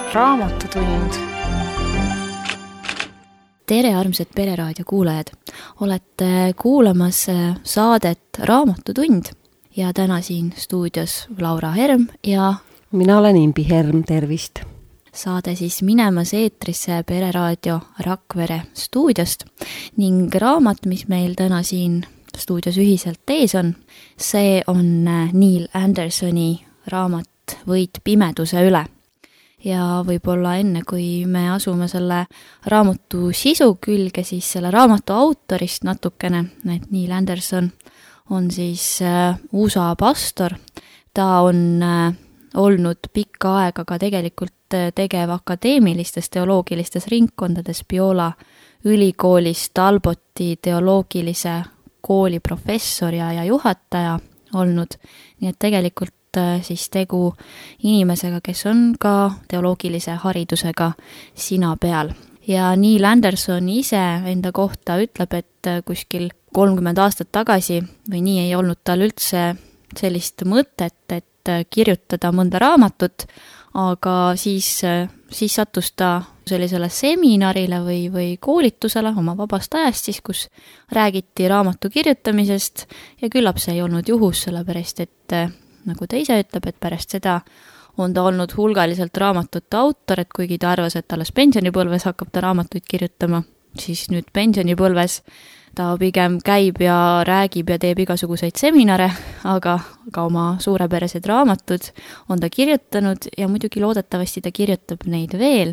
Raamatutund. Tere, armsad Pereraadio kuulajad! Olete kuulamas saadet Raamatutund ja täna siin stuudios Laura Herm ja mina olen Imbi Herm, tervist! Saade siis minemas eetrisse Pereraadio Rakvere stuudiost ning raamat, mis meil täna siin stuudios ühiselt ees on, see on Neil Andersoni raamat Võit pimeduse üle. Ja võib-olla enne, kui me asume selle raamatu sisu külge, siis selle raamatu autorist natukene, et Neil Anderson on siis USA pastor. Ta on olnud pikka aega ka tegelikult tegev akadeemilistes teoloogilistes ringkondades Biola ülikoolis Talboti teoloogilise kooli professor ja juhataja olnud. Nii et tegelikult siis tegu inimesega, kes on ka teoloogilise haridusega sina peal. Ja Neil Anderson ise enda kohta ütleb, et kuskil 30 aastat tagasi või nii ei olnud tal üldse sellist mõtet, et kirjutada mõnda raamatut, aga siis sattus ta sellisele seminarile või koolitusele oma vabast ajast siis, kus räägiti raamatu kirjutamisest ja küllap see ei olnud juhus, sellepärast et nagu ta ise ütleb, et pärast seda on ta olnud hulgaliselt raamatute autor, et kuigi ta arvas, et alles pensionipõlves hakkab ta raamatuid kirjutama, siis nüüd pensionipõlves ta pigem käib ja räägib ja teeb igasuguseid seminare, aga ka oma suurepärased raamatud on ta kirjutanud ja muidugi loodetavasti ta kirjutab neid veel.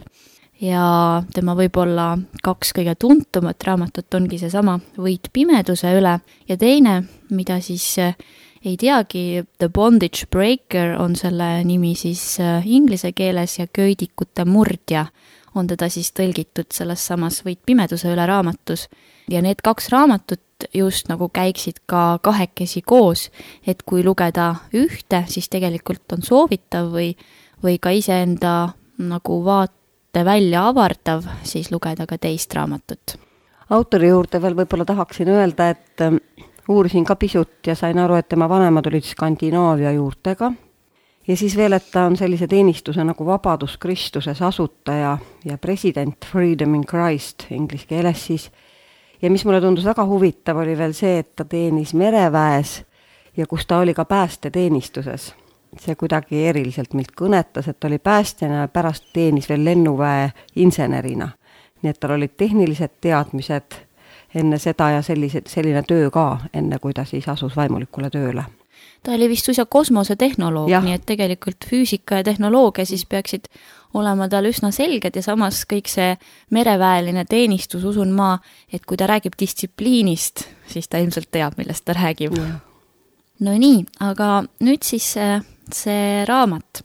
Ja tema võib-olla 2 kõige tuntumat raamatut ongi seesama Võit pimeduse üle ja teine, mida siis ei teagi, The Bondage Breaker on selle nimi siis inglise keeles ja Köidikute murdja on teda siis tõlgitud selles samas Võit pimeduse üle raamatus. Ja need 2 raamatut just nagu käiksid ka kahekesi koos, et kui lugeda ühte, siis tegelikult on soovitav või ka iseenda nagu vaate välja avardav, siis lugeda ka teist raamatut. Autori juurde veel võib-olla tahaksin öelda, et uurisin ka pisut ja sain aru, et tema vanemad olid Skandinaavia juurtega. Ja siis veel, et ta on sellise teenistuse nagu Vabadus Kristuses asutaja ja president Freedom in Christ inglise keeles siis. Ja mis mulle tundus väga huvitav oli veel see, et ta teenis mereväes ja kus ta oli ka päästeteenistuses. See kuidagi eriliselt milt kõnetas, et ta oli päästjana ja pärast teenis veel lennuväe insenerina. Nii et tal olid tehnilised teadmised enne seda ja selline töö ka, enne kui ta siis asus vaimulikule tööle. Ta oli vist suisa kosmosetehnoloog, nii et tegelikult füüsika ja tehnoloogia siis peaksid olema tal üsna selged ja samas kõik see mereväeline teenistus, usun ma, et kui ta räägib distsipliinist, siis ta ilmselt teab, millest ta räägib. Ja. No nii, aga nüüd siis see raamat.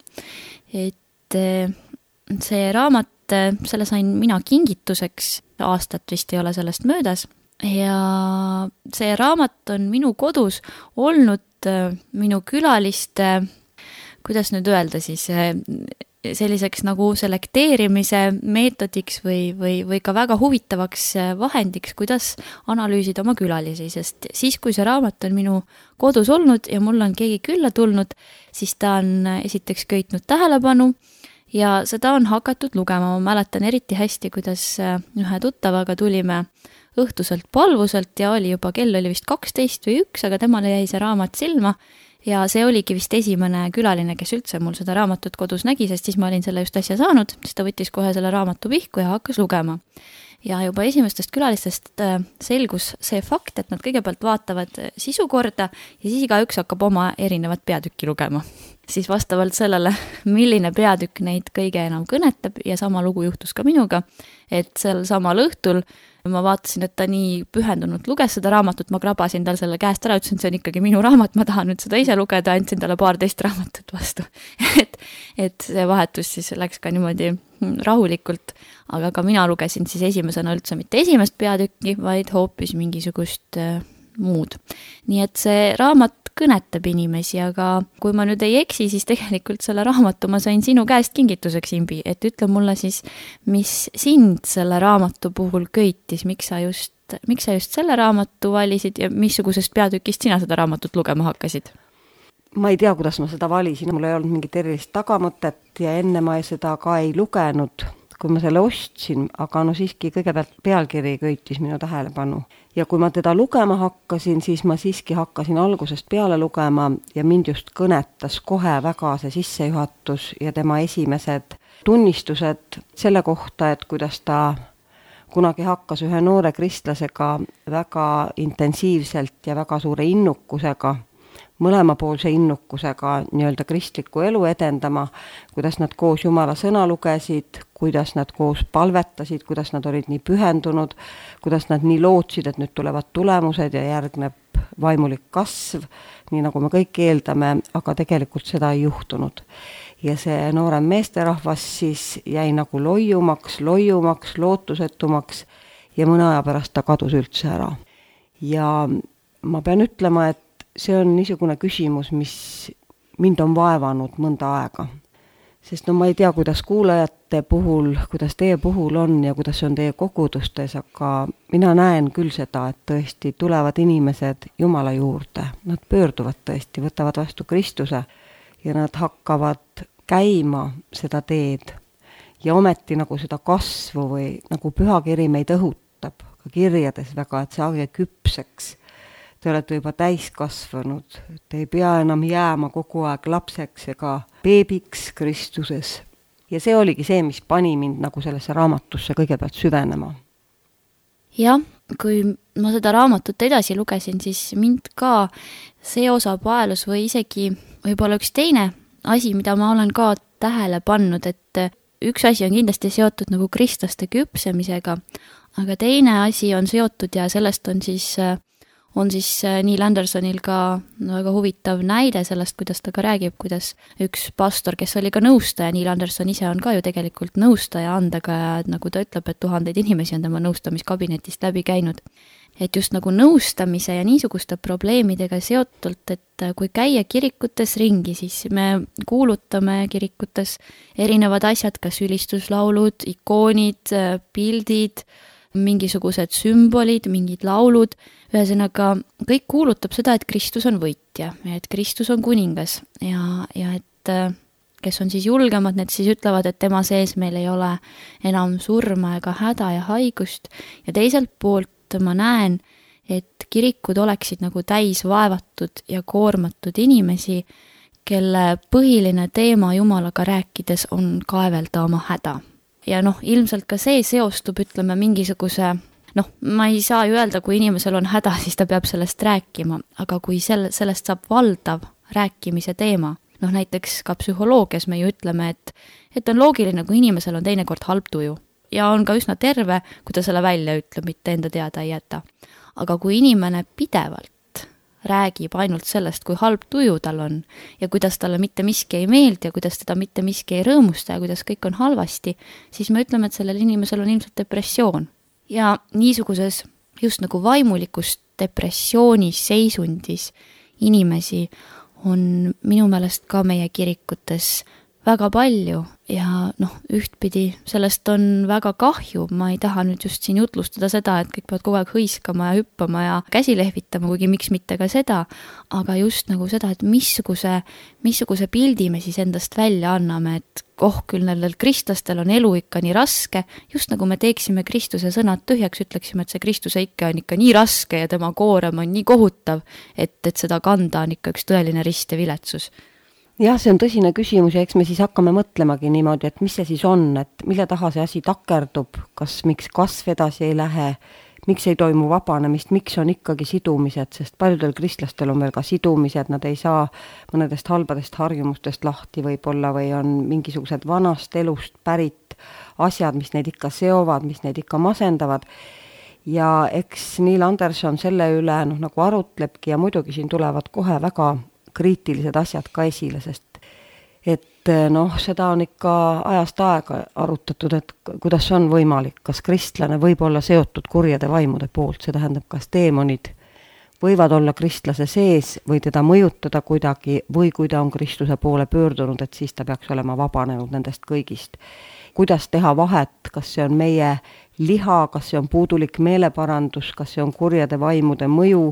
Et see raamat, selle sain mina kingituseks, aastat vist ei ole sellest möödas. Ja see raamat on minu kodus olnud minu külaliste, kuidas nüüd öelda siis, selliseks nagu selekteerimise meetodiks või ka väga huvitavaks vahendiks, kuidas analüüsida oma külalisi, sest siis, kui see raamat on minu kodus olnud ja mul on keegi külla tulnud, siis ta on esiteks köitnud tähelepanu ja seda on hakatud lugema. Ma mäletan eriti hästi, kuidas ühe tuttavaga tulime õhtuselt palvuselt ja kell oli vist 12 või 1, aga temale jäi see raamat silma. Ja see oligi vist esimene külaline, kes üldse mul seda raamatut kodus nägi, sest siis ma olin selle just asja saanud, siis ta võttis kohe selle raamatu pihku ja hakkas lugema. Ja juba esimestest külalistest selgus see fakt, et nad kõigepealt vaatavad sisu korda ja siis igaüks hakkab oma erinevat peatükki lugema. Siis vastavalt sellele, milline peatükk neid kõige enam kõnetab ja sama lugu juhtus ka minuga, et sel samal õhtul ma vaatasin, et ta nii pühendunult luges seda raamatut, ma krabasin tal selle käest ära, ütlesin, et see on ikkagi minu raamat, ma tahan nüüd seda ise lugeda, andsin talle 12 raamatut vastu. et see vahetus siis läks ka niimoodi rahulikult, aga ka mina lugesin siis esimesena üldse mitte esimest peatükki, vaid hoopis mingisugust muud. Nii et see raamat kõnetab inimesi, aga kui ma nüüd ei eksi, siis tegelikult selle raamatu ma sain sinu käest kingituseks, Imbi, et ütle mulle siis, mis sind selle raamatu puhul köitis, miks sa just selle raamatu valisid ja missugusest peatükist sina seda raamatut lugema hakkasid? ma ei tea, kuidas ma seda valisin, mul ei olnud mingit erilist tagamõtet ja enne ma seda ka ei lugenud, kui ma selle ostsin, aga no siiski kõigepealt pealkiri köitis minu tähelepanu. Ja kui ma teda lugema hakkasin, siis ma siiski hakkasin algusest peale lugema ja mind just kõnetas kohe väga see sissejuhatus ja tema esimesed tunnistused selle kohta, et kuidas ta kunagi hakkas ühe noore kristlasega väga intensiivselt ja väga suure innukusega, mõlemapoolse innukusega nii-öelda kristlikku elu edendama, kuidas nad koos Jumala sõna lugesid, kuidas nad koos palvetasid, kuidas nad olid nii pühendunud, kuidas nad nii lootsid, et nüüd tulevad tulemused ja järgneb vaimulik kasv, nii nagu me kõik eeldame, aga tegelikult seda ei juhtunud. Ja see noorem meesterahvas siis jäi nagu loiumaks, lootusetumaks ja mõne aja pärast ta kadus üldse ära. Ja ma pean ütlema, et see on niisugune küsimus, mis mind on vaevanud mõnda aega. Sest no ma ei tea, kuidas kuulajate puhul, kuidas teie puhul on ja kuidas see on teie kogudustes, aga mina näen küll seda, et tõesti tulevad inimesed Jumala juurde. Nad pöörduvad tõesti, võtavad vastu Kristuse ja nad hakkavad käima seda teed. Ja ometi nagu seda kasvu või nagu pühakiri meid õhutab ka kirjades väga, et saage küpseks. Te olete juba täiskasvanud, te ei pea enam jääma kogu aeg lapseks ega beebiks Kristuses. Ja see oligi see, mis pani mind nagu sellesse raamatusse kõigepealt süvenema. Jah, kui ma seda raamatut edasi lugesin, siis mind ka see osa paelus või isegi võib-olla üks teine asi, mida ma olen ka tähele pannud, et üks asi on kindlasti seotud nagu kristlaste küpsemisega, aga teine asi on seotud ja sellest on siis Neil Andersonil ka väga huvitav näide sellest, kuidas ta ka räägib, kuidas üks pastor, kes oli ka nõustaja, Neil Anderson ise on ka ju tegelikult nõustaja andega ja nagu ta ütleb, et 1000 inimesi on tema nõustamiskabinetist läbi käinud. Et just nagu nõustamise ja niisuguste probleemidega seotult, et kui käia kirikutes ringi, siis me kuulutame kirikutes erinevad asjad, kas ülistuslaulud, ikoonid, pildid, mingisugused sümbolid, mingid laulud, ühesõnaga kõik kuulutab seda, et Kristus on võitja ja et Kristus on kuningas ja et kes on siis julgemad, need siis ütlevad, et tema sees meil ei ole enam surma ega häda ja haigust ja teiselt poolt ma näen, et kirikud oleksid nagu täis vaevatud ja koormatud inimesi, kelle põhiline teema Jumalaga rääkides on kaevelda oma häda. Ja ilmselt ka see seostub, ütleme, mingisuguse, ma ei saa ju öelda, kui inimesel on häda, siis ta peab sellest rääkima, aga kui sellest saab valdav rääkimise teema, näiteks ka psühholoogias me ju ütleme, et on loogiline, kui inimesel on teinekord halb tuju ja on ka üsna terve, kui ta selle välja ütleb, mitte enda teada ei jäta. Aga kui inimene pidevalt räägib ainult sellest, kui halb tuju tal on ja kuidas talle mitte miski ei meeldi ja kuidas teda mitte miski ei rõõmusta ja kuidas kõik on halvasti, siis me ütleme, et sellel inimesel on ilmselt depressioon. Ja niisuguses just nagu vaimulikus depressioonis seisundis inimesi on minu meelest ka meie kirikutes väga palju ja ühtpidi sellest on väga kahju, ma ei taha nüüd just siin jutlustada seda, et kõik peavad kogu aeg hõiskama ja hüppama ja käsi lehvitama, kuigi miks mitte ka seda, aga just nagu seda, et missuguse pildi me siis endast välja anname, et küll nendel kristlastel on elu ikka nii raske, just nagu me teeksime Kristuse sõnad tühjaks, ütleksime, et see Kristuse ikka on ikka nii raske ja tema koorem on nii kohutav, et seda kanda on ikka üks tõeline rist ja viletsus. Jah, see on tõsine küsimus ja eks me siis hakkame mõtlemagi niimoodi, et mis see siis on, et mille taha see asi takerdub, miks kasv edasi ei lähe, miks ei toimu vabanemist, miks on ikkagi sidumised, sest paljudel kristlastel on veel ka sidumised, nad ei saa mõnedest halbadest harjumustest lahti võib-olla või on mingisugused vanast elust pärit asjad, mis neid ikka seovad, mis neid ikka masendavad. Ja eks Neil Anderson selle üle nagu arutlebki ja muidugi siin tulevad kohe väga kriitilised asjad ka esile, sest seda on ikka ajast aega arutatud, et kuidas on võimalik, kas kristlane võib olla seotud kurjade vaimude poolt, see tähendab, kas teemonid võivad olla kristlase sees või teda mõjutada kuidagi või kui ta on Kristuse poole pöördunud, et siis ta peaks olema vabanenud nendest kõigist. Kuidas teha vahet, kas see on meie liha, kas see on puudulik meeleparandus, kas see on kurjade vaimude mõju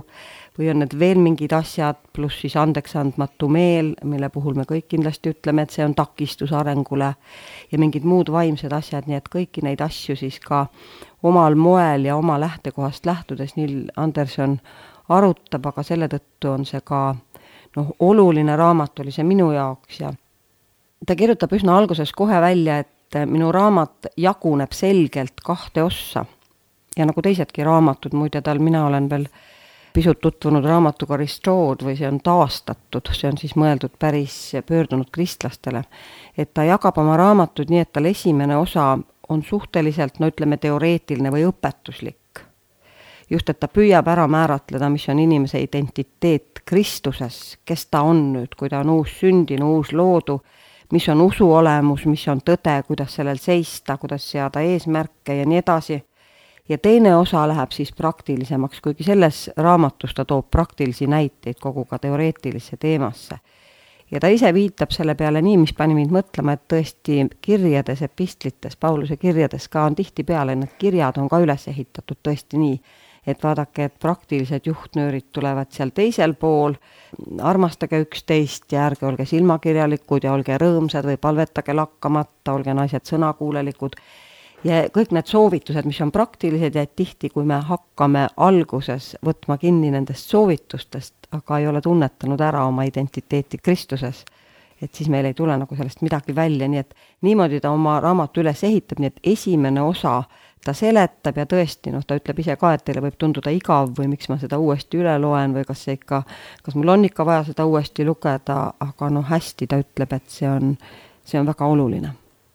või on need veel mingid asjad, pluss siis andeksandmatu meel, mille puhul me kõik kindlasti ütleme, et see on takistus arengule ja mingid muud vaimsed asjad, nii et kõiki neid asju siis ka omal moel ja oma lähtekohast lähtudes Neil Anderson arutab, aga selle tõttu on see ka oluline raamat oli see minu jaoks ja ta kirjutab üsna alguses kohe välja, et minu raamat jaguneb selgelt 2 ossa ja nagu teisedki raamatud, muide mina olen veel pisut tutvunud raamatuga Restored või see on taastatud, see on siis mõeldud päris pöördunud kristlastele, et ta jagab oma raamatud nii, et tal esimene osa on suhteliselt, ütleme, teoreetiline või õpetuslik. Just, et ta püüab ära määratleda, mis on inimese identiteet Kristuses, kes ta on nüüd, kui ta on uus sündinu, uus loodu, mis on usu olemus, mis on tõde, kuidas sellel seista, kuidas seada eesmärke ja nii edasi. Ja teine osa läheb siis praktilisemaks, kuigi selles raamatus ta toob praktilisi näiteid kogu ka teoreetilisse teemasse. Ja ta ise viitab selle peale nii, mis pani mind mõtlema, et tõesti kirjades, epistlites, Pauluse kirjades ka on tihti peale, need kirjad on ka üles ehitatud tõesti nii, et vaadake, et praktilised juhtnöörid tulevad seal teisel pool, armastage üksteist ja ärge olge silmakirjalikud ja olge rõõmsad või palvetage lakkamata, olge naised sõnakuulelikud. Ja kõik need soovitused, mis on praktilised ja tihti, kui me hakkame alguses võtma kinni nendest soovitustest, aga ei ole tunnetanud ära oma identiteeti Kristuses, et siis meil ei tule nagu sellest midagi välja, nii et niimoodi ta oma raamatu üles ehitab, nii et esimene osa ta seletab ja tõesti, ta ütleb ise ka, et teile võib tunduda igav või miks ma seda uuesti üle loen või kas mul on ikka vaja seda uuesti lugeda, aga hästi ta ütleb, et see on väga oluline.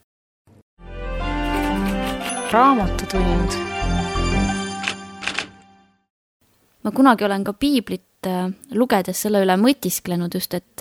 Raamatutund. Ma kunagi olen ka piiblit lugedes selle üle mõtisklenud just, et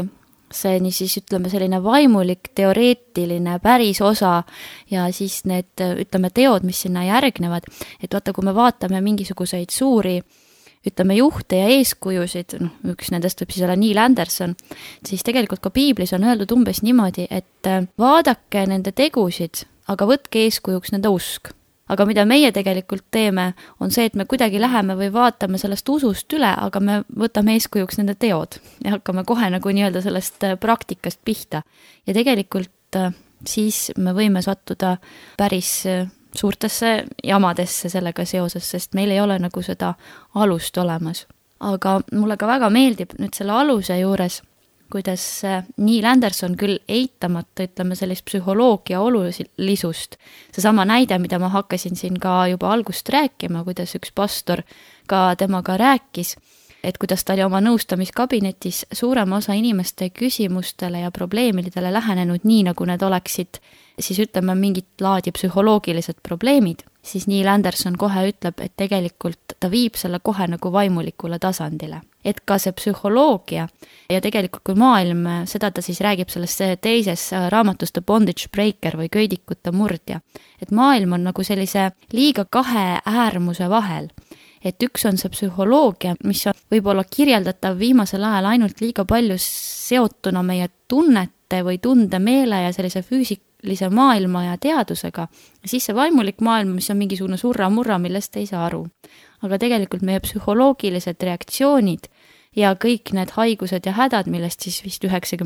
see nii siis ütleme selline vaimulik, teoreetiline, päris osa ja siis need ütleme teod, mis sinna järgnevad, et vaata, kui me vaatame mingisuguseid suuri ütleme juhte ja eeskujusid, üks nendest võib siis olla Neil Anderson, siis tegelikult ka piiblis on öeldud umbes niimoodi, et vaadake nende tegusid, aga võtke eeskujuks nende usk. Aga mida meie tegelikult teeme, on see, et me kuidagi läheme või vaatame sellest usust üle, aga me võtame eeskujuks nende teod ja hakkame kohe nagu nii-öelda sellest praktikast pihta. Ja tegelikult siis me võime sattuda päris suurtesse jamadesse sellega seoses, sest meil ei ole nagu seda alust olemas. Aga mulle ka väga meeldib nüüd selle aluse juures, kuidas Neil Anderson küll eitamata, ütleme sellist psühholoogia olulisust. Seesama näide, mida ma hakkasin siin ka juba algust rääkima, kuidas üks pastor ka temaga rääkis, et kuidas ta oli oma nõustamiskabinetis suurema osa inimeste küsimustele ja probleemidele lähenenud nii, nagu need oleksid siis ütleme mingit laadi psühholoogilised probleemid, siis Neil Anderson kohe ütleb, et tegelikult ta viib selle kohe nagu vaimulikule tasandile. Et ka see psühholoogia ja tegelikult kui maailm, seda ta siis räägib selles teises raamatus The Bondage Breaker või köidikute murdja, et maailm on nagu sellise liiga 2 äärmuse vahel. Et üks on see psühholoogia, mis on võib-olla kirjeldatav viimasel ajal ainult liiga palju seotuna meie tunnete või tundemeele ja sellise füüsilise maailma ja teadusega. Ja siis see vaimulik maailm, mis on mingisugune surra-murra, millest ei saa aru. Aga tegelikult meie psühholoogilised reaktsioonid ja kõik need haigused ja hädad, millest siis vist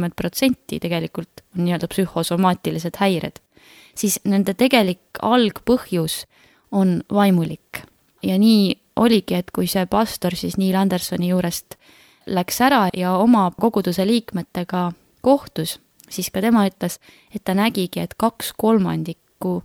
90% tegelikult on nii-öelda psühhosomaatilised häired, siis nende tegelik algpõhjus on vaimulik. Ja nii oligi, et kui see pastor siis Neil Andersoni juurest läks ära ja oma koguduse liikmetega kohtus, siis ka tema ütles, et ta nägigi, et 2/3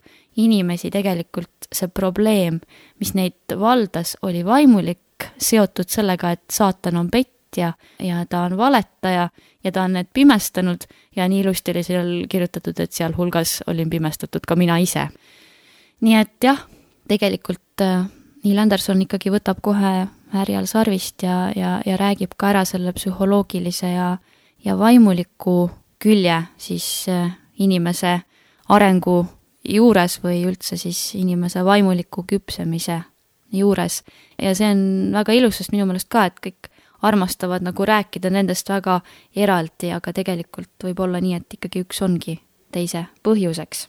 inimesi tegelikult see probleem, mis neid valdas, oli vaimulik, seotud sellega, et saatan on petja ja ta on valetaja ja ta on need pimestanud ja nii ilusti oli seal kirjutatud, et seal hulgas olin pimestatud ka mina ise. Nii et jah, tegelikult Neil Anderson ikkagi võtab kohe härjal sarvist ja räägib ka ära selle psühholoogilise ja vaimuliku külje siis inimese arengu juures või üldse siis inimese vaimuliku küpsemise juures. Ja see on väga ilus, sest minu meelest ka, et kõik armastavad nagu rääkida nendest väga eraldi, aga tegelikult võib olla nii, et ikkagi üks ongi teise põhjuseks.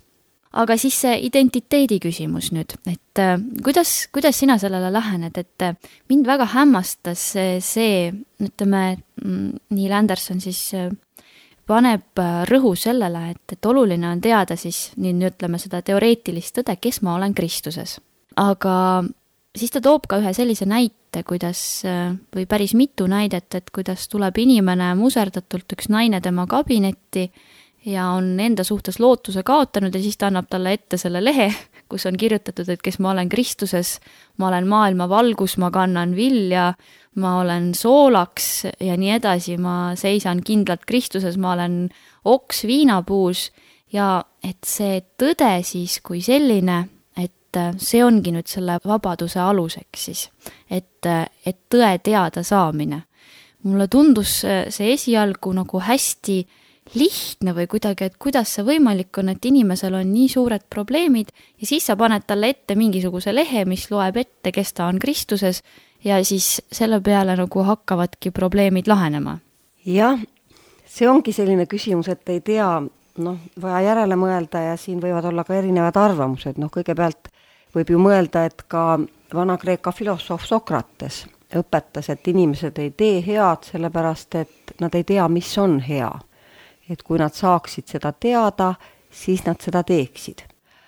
aga siis see identiteedi küsimus nüüd, et kuidas sina sellele lähened, et mind väga hämmastas see, ütleme, Neil Anderson siis paneb rõhu sellele, et oluline on teada siis, nii ütleme seda teoreetilist tõde, kes ma olen Kristuses. Aga siis ta toob ka ühe sellise näite, kuidas, või päris mitu näidet, et kuidas tuleb inimene muserdatult üks naine tema kabinetti ja on enda suhtes lootuse kaotanud ja siis ta annab talle ette selle lehe, kus on kirjutatud, et kes ma olen Kristuses, ma olen maailma valgus, ma kannan vilja, ma olen soolaks ja nii edasi, ma seisan kindlalt Kristuses, ma olen oks viinapuus ja et see tõde siis kui selline, et see ongi nüüd selle vabaduse aluseks siis, et tõe teada saamine. Mulle tundus see esialgu nagu hästi lihtne või kuidagi, et kuidas see võimalik on, et inimesel on nii suured probleemid ja siis sa paned talle ette mingisuguse lehe, mis loeb ette, kes ta on Kristuses ja siis selle peale nagu hakkavadki probleemid lahenema. Jah, see ongi selline küsimus, et ei tea, vaja järele mõelda ja siin võivad olla ka erinevad arvamused. Kõigepealt võib ju mõelda, et ka Vana-Kreeka filosoof Sokrates õpetas, et inimesed ei tee head sellepärast, et nad ei tea, mis on hea. Et kui nad saaksid seda teada, siis nad seda teeksid.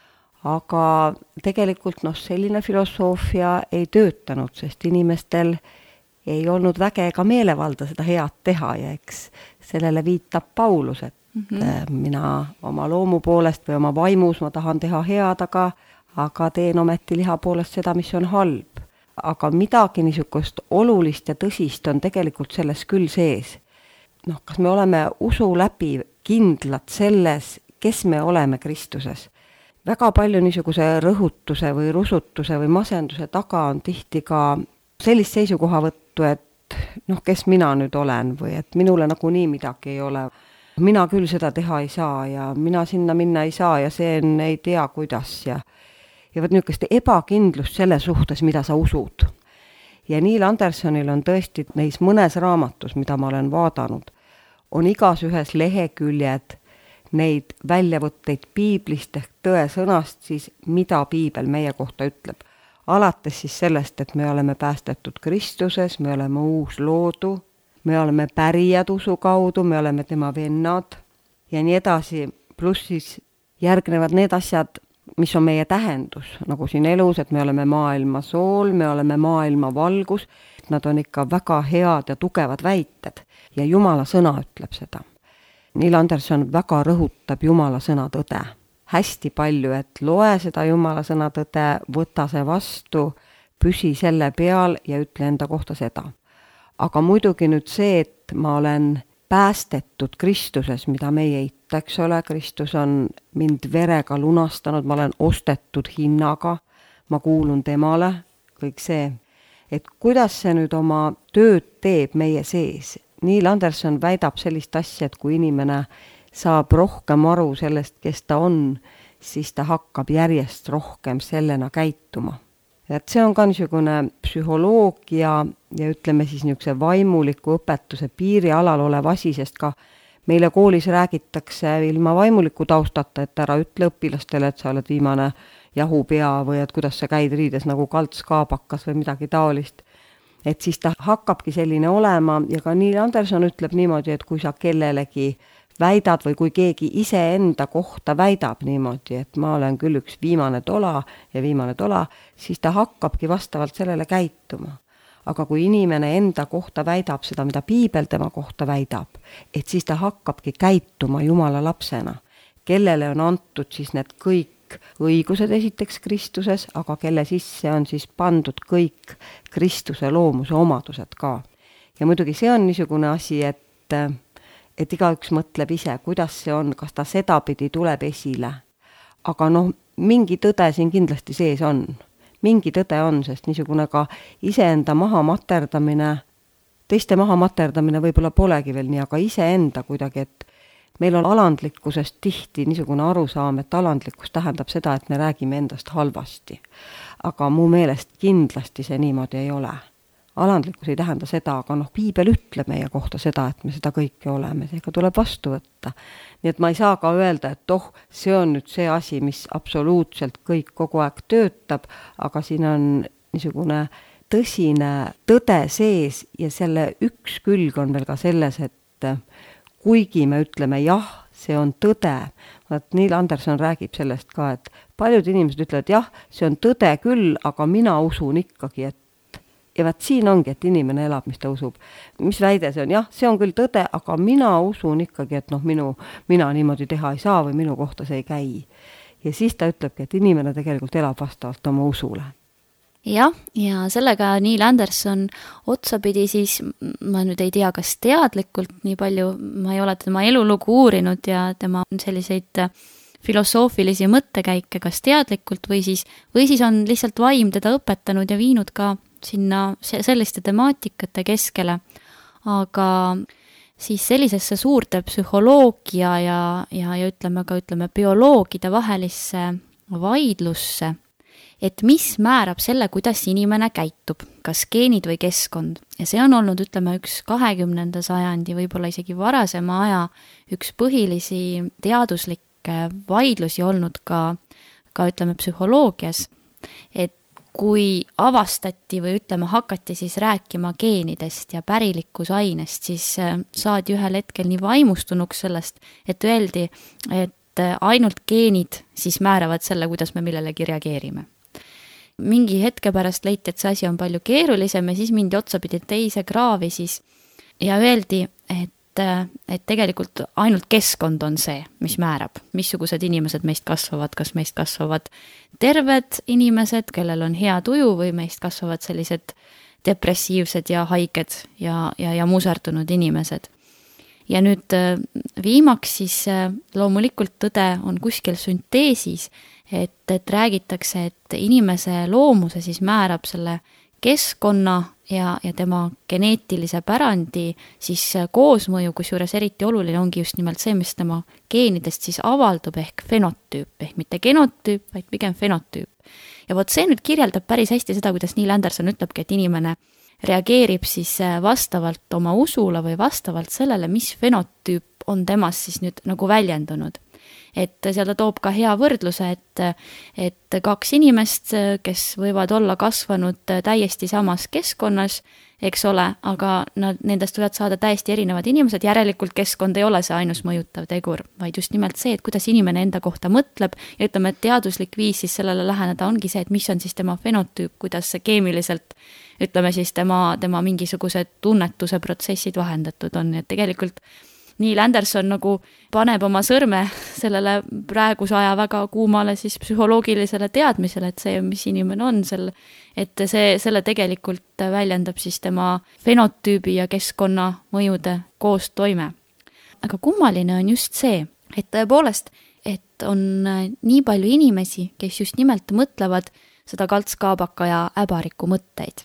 Aga tegelikult selline filosoofia ei töötanud, sest inimestel ei olnud väge ega meelevalda seda head teha ja eks sellele viitab Paulus, et mina oma loomu poolest või oma vaimus ma tahan teha head, aga teen ometi liha poolest seda, mis on halb. Aga midagi niisugust olulist ja tõsist on tegelikult selles küll sees. Kas me oleme usu läbi kindlad selles, kes me oleme Kristuses. Väga palju niisuguse rõhutuse või rusutuse või masenduse taga on tihti ka sellist seisukohavõttu, et kes mina nüüd olen või et minule nagunii midagi ei ole. Mina küll seda teha ei saa ja mina sinna minna ei saa ja see ei tea kuidas ja võt niisugust ebakindlust selle suhtes, mida sa usud. Ja Neil Andersonil on tõesti neis mõnes raamatus, mida ma olen vaadanud, on igas ühes leheküljed neid väljavõtteid piiblist ehk tõe sõnast, siis mida piibel meie kohta ütleb. Alates siis sellest, et me oleme päästetud Kristuses, me oleme uus loodu, me oleme pärijad usu kaudu, me oleme tema vennad ja nii edasi, pluss siis järgnevad need asjad, mis on meie tähendus, nagu siin elus, et me oleme maailma sool, me oleme maailma valgus, nad on ikka väga head ja tugevad väited ja Jumala sõna ütleb seda. Neil Anderson väga rõhutab Jumala sõna tõde. Hästi palju, et loe seda Jumala sõna tõde, võta see vastu, püsi selle peal ja ütle enda kohta seda. Aga muidugi nüüd see, et ma olen päästetud Kristuses, mida meie ei ita, eks ole, Kristus on mind verega lunastanud, ma olen ostetud hinnaga, ma kuulun temale, kõik see. Et kuidas see nüüd oma tööd teeb meie sees? Neil Anderson väidab sellist asja, et kui inimene saab rohkem aru sellest, kes ta on, siis ta hakkab järjest rohkem sellena käituma. Et see on ka niisugune psühholoogia ja ütleme siis niisuguse vaimuliku õpetuse piirialal olev asi, sest ka meile koolis räägitakse ilma vaimuliku taustata, et ära ütle õpilastele, et sa oled viimane jahupea või et kuidas sa käid riides nagu kaltskaabakas või midagi taolist. Et siis ta hakkabki selline olema ja ka Neil Anderson ütleb niimoodi, et kui sa kellelegi väidad või kui keegi iseenda kohta väidab niimoodi, et ma olen küll üks viimane tola ja viimane tola, siis ta hakkabki vastavalt sellele käituma. Aga kui inimene enda kohta väidab seda, mida piibel tema kohta väidab, et siis ta hakkabki käituma Jumala lapsena, kellele on antud siis need kõik õigused esiteks Kristuses, aga kelle sisse on siis pandud kõik Kristuse loomuse omadused ka. Ja muidugi see on niisugune asi, et igaüks mõtleb ise, kuidas see on, kas ta sedapidi tuleb esile. Aga mingi tõde siin kindlasti sees on. Mingi tõde on, sest niisugune ka iseenda maha materdamine, teiste maha materdamine võib-olla polegi veel nii, aga iseenda kuidagi, et meil on alandlikkusest tihti niisugune arusaam, et alandlikkus tähendab seda, et me räägime endast halvasti. Aga mu meelest kindlasti see niimoodi ei ole. alandlikkus ei tähenda seda, aga piibel ütleb meie kohta seda, et me seda kõike oleme, seega tuleb vastu võtta. Nii et ma ei saa ka öelda, et see on nüüd see asi, mis absoluutselt kõik kogu aeg töötab, aga siin on niisugune tõsine tõde sees ja selle üks külg on veel ka selles, et kuigi me ütleme jah, see on tõde. Neil Anderson räägib sellest ka, et paljud inimesed ütlevad jah, see on tõde küll, aga mina usun ikkagi, et ja siin ongi, et inimene elab, mis ta usub. Mis väide see on? Jah, see on küll tõde, aga mina usun ikkagi, et mina niimoodi teha ei saa või minu kohta see ei käi. Ja siis ta ütlebki, et inimene tegelikult elab vastavalt oma usule. Jah, ja sellega Neil Anderson otsapidi siis, ma nüüd ei tea, kas teadlikult nii palju, ma ei ole tema elulugu uurinud ja tema selliseid filosoofilisi mõttekäike kas teadlikult või siis on lihtsalt vaim teda õpetanud ja viinud ka sinna selliste temaatikate keskele, aga siis sellisesse suurde psühholoogia ja ütleme bioloogide vahelisse vaidlusse, et mis määrab selle, kuidas inimene käitub, kas geenid või keskkond. Ja see on olnud, üks 20. sajandi, võib-olla isegi varasema aja üks põhilisi teaduslikke vaidlusi olnud ka psühholoogias, et kui avastati või hakati siis rääkima geenidest ja pärilikkusainest, siis saadi ühel hetkel nii vaimustunuks sellest, et öeldi, et ainult geenid siis määravad selle, kuidas me millelegi reageerime. Mingi hetke pärast leiti, et see asi on palju keerulisem ja siis mindi otsapidi teise kraavi siis ja öeldi, et tegelikult ainult keskkond on see, mis määrab, missugused inimesed meist kasvavad, kas meist kasvavad terved inimesed, kellel on hea tuju või meist kasvavad sellised depressiivsed ja haiged ja muserdunud inimesed. Ja nüüd viimaks siis loomulikult tõde on kuskil sünteesis, et räägitakse, et inimese loomuse siis määrab selle keskkonna ja tema geneetilise pärandi siis koosmõju, kusjuures eriti oluline ongi just nimelt see, mis tema geenidest siis avaldub ehk fenotüüp, ehk mitte genotüüp, vaid pigem fenotüüp. Ja see nüüd kirjeldab päris hästi seda, kuidas Neil Anderson ütlebki, et inimene reageerib siis vastavalt oma usule või vastavalt sellele, mis fenotüüp on temas siis nüüd väljendunud. Et seal ta toob ka hea võrdluse, et kaks inimest, kes võivad olla kasvanud täiesti samas keskkonnas, eks ole, aga nendest võivad saada täiesti erinevad inimesed, järelikult keskkond ei ole see ainus mõjutav tegur, vaid just nimelt see, et kuidas inimene enda kohta mõtleb ja et teaduslik viis siis sellele läheneda ongi see, et mis on siis tema fenotüüp, kuidas see keemiliselt siis tema mingisugused tunnetuse protsessid vahendatud on, et tegelikult Neil Anderson paneb oma sõrme sellele praeguse aja väga kuumale siis psühholoogilisele teadmisele, et see, mis inimene on, et selle tegelikult väljendab siis tema fenotüübi ja keskkonna mõjude koostoime. Aga kummaline on just see, et tõepoolest, et on nii palju inimesi, kes just nimelt mõtlevad seda kaltskaabaka ja äbariku mõtteid,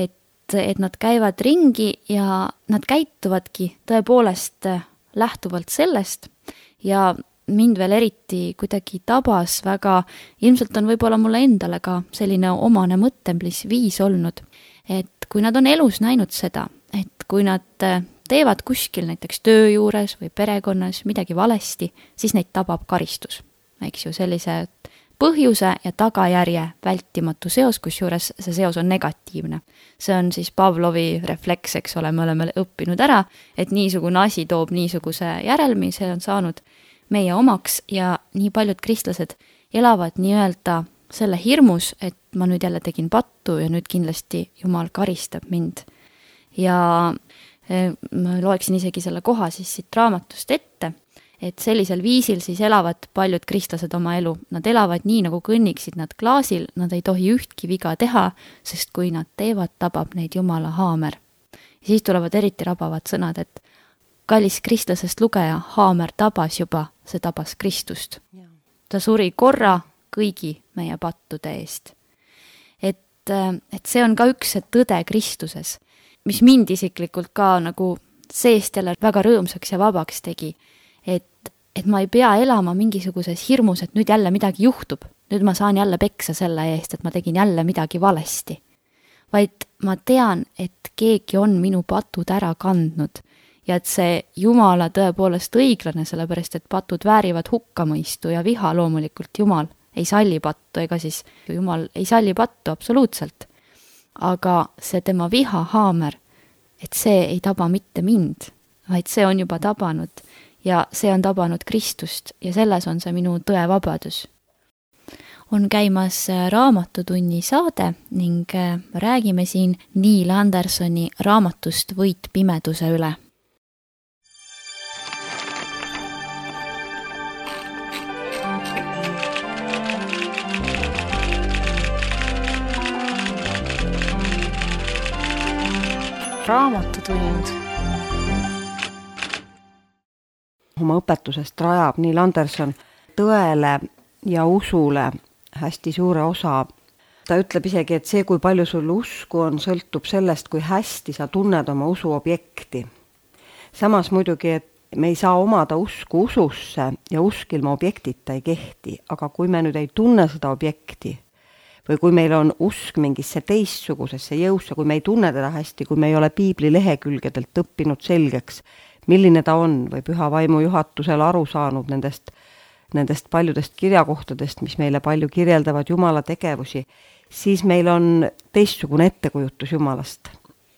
et nad käivad ringi ja nad käituvadki tõepoolest lähtuvalt sellest ja mind veel eriti kuidagi tabas väga, ilmselt on võib-olla mulle endale ka selline omane mõttemisviis olnud, et kui nad on elus näinud seda, et kui nad teevad kuskil näiteks töö juures või perekonnas midagi valesti, siis neid tabab karistus, eks ju, sellise põhjuse ja tagajärje vältimatu seos, kusjuures see seos on negatiivne. See on siis Pavlovi refleks, eks ole, me oleme õppinud ära, et niisugune asi toob niisuguse järelmi, see on saanud meie omaks ja nii paljud kristlased elavad nii-öelda selle hirmus, et ma nüüd jälle tegin pattu ja nüüd kindlasti Jumal karistab mind. Ja ma loeksin isegi selle koha siis siit raamatust ette, et sellisel viisil siis elavad paljud kristlased oma elu. Nad elavad nii, nagu kõnniksid nad klaasil, nad ei tohi ühtki viga teha, sest kui nad teevad, tabab neid Jumala haamer. Ja siis tulevad eriti rabavad sõnad, et kallis kristlasest lugeja, haamer tabas juba, see tabas Kristust. Ta suri korra kõigi meie pattude eest. Et see on ka üks tõde Kristuses, mis mind isiklikult ka seest jälle väga rõõmsaks ja vabaks tegi. Et ma ei pea elama mingisuguses hirmus, et nüüd jälle midagi juhtub. Nüüd ma saan jälle peksa selle eest, et ma tegin jälle midagi valesti. vaid ma tean, et keegi on minu patud ära kandnud ja et see Jumala tõepoolest õiglane, sellepärast et patud väärivad hukkamõistu ja viha loomulikult. Jumal ei salli pattu, ega siis Jumal ei salli pattu absoluutselt. Aga see tema vihahaamer, et see ei taba mitte mind, vaid see on juba tabanud ja see on tabanud Kristust ja selles on see minu tõevabadus. On käimas Raamatutunni saade ning räägime siin Neil Andersoni raamatust Võit pimeduse üle. Raamatutund. Oma õpetusest rajab Neil Anderson tõele ja usule hästi suure osa. Ta ütleb isegi, et see, kui palju sul usku on, sõltub sellest, kui hästi sa tunned oma usuobjekti. Samas muidugi, et me ei saa omada usku ususse ja usk ilma objektita ei kehti, aga kui me nüüd ei tunne seda objekti või kui meil on usk mingisse teistsugusesse jõusse, kui me ei tunne teda hästi, kui me ei ole piibli lehekülgedelt õppinud selgeks, milline ta on või püha vaimu juhatusel aru saanud nendest paljudest kirjakohtadest, mis meile palju kirjeldavad Jumala tegevusi, siis meil on teistsugune ettekujutus Jumalast.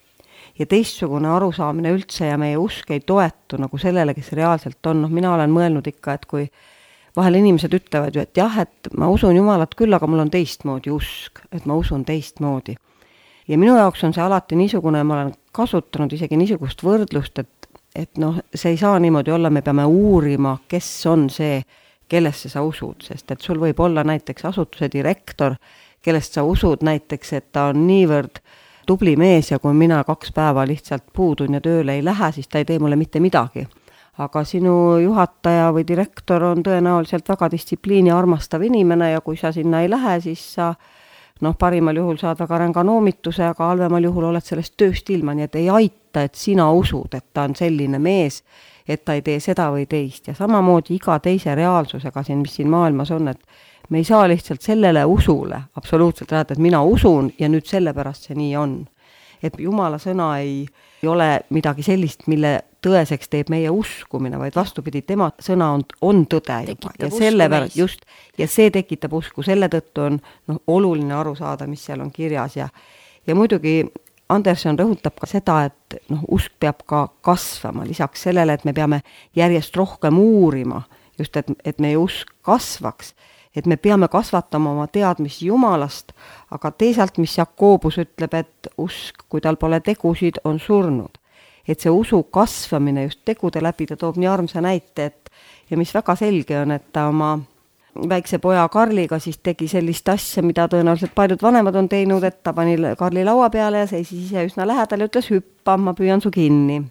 Ja teistsugune arusaamine üldse ja meie usk ei toetu nagu sellele, kes reaalselt on. Mina olen mõelnud ikka, et kui vahel inimesed ütlevad ju, et jah, et ma usun Jumalat küll, aga mul on teistmoodi usk, et ma usun teistmoodi. Ja minu jaoks on see alati niisugune, ma olen kasutanud isegi niisugust võrdlust, et see ei saa niimoodi olla, me peame uurima, kes on see, kellesse sa usud, sest et sul võib olla näiteks asutuse direktor, kellest sa usud näiteks, et ta on niivõrd tubli mees ja kui mina 2 päeva lihtsalt puudun ja tööle ei lähe, siis ta ei tee mulle mitte midagi. Aga sinu juhataja või direktor on tõenäoliselt väga distsipliini armastav inimene ja kui sa sinna ei lähe, siis sa parimal juhul saad väga ränga noomituse, aga halvemal juhul oled sellest tööst ilma, nii et ei aita, et sina usud, et ta on selline mees, et ta ei tee seda või teist. Ja samamoodi iga teise reaalsusega siin, mis siin maailmas on, et me ei saa lihtsalt sellele usule absoluutselt rääda, et mina usun ja nüüd sellepärast see nii on. Et Jumala sõna ei ole midagi sellist, mille tõeseks teeb meie uskumine, vaid vastupidi, tema sõna on tõde juba. Ja sellepärast just, ja see tekitab usku, selle tõttu on oluline aru saada, mis seal on kirjas. Ja muidugi Anderson rõhutab ka seda, et usk peab ka kasvama, lisaks sellele, et me peame järjest rohkem uurima, just et meie usk kasvaks, et me peame kasvatama oma teadmisi Jumalast, aga teisalt, mis Jakobus ütleb, et usk, kui tal pole tegusid, on surnud. Et see usu kasvamine just tegude läbi, ta toob nii armsa näite, ja mis väga selge on, et ta oma väikse poja Karliga siis tegi sellist asja, mida tõenäoliselt paljud vanemad on teinud, et ta pani Karli laua peale ja seisis ise üsna lähedal ja ütles hüppa, ma püüan su kinni.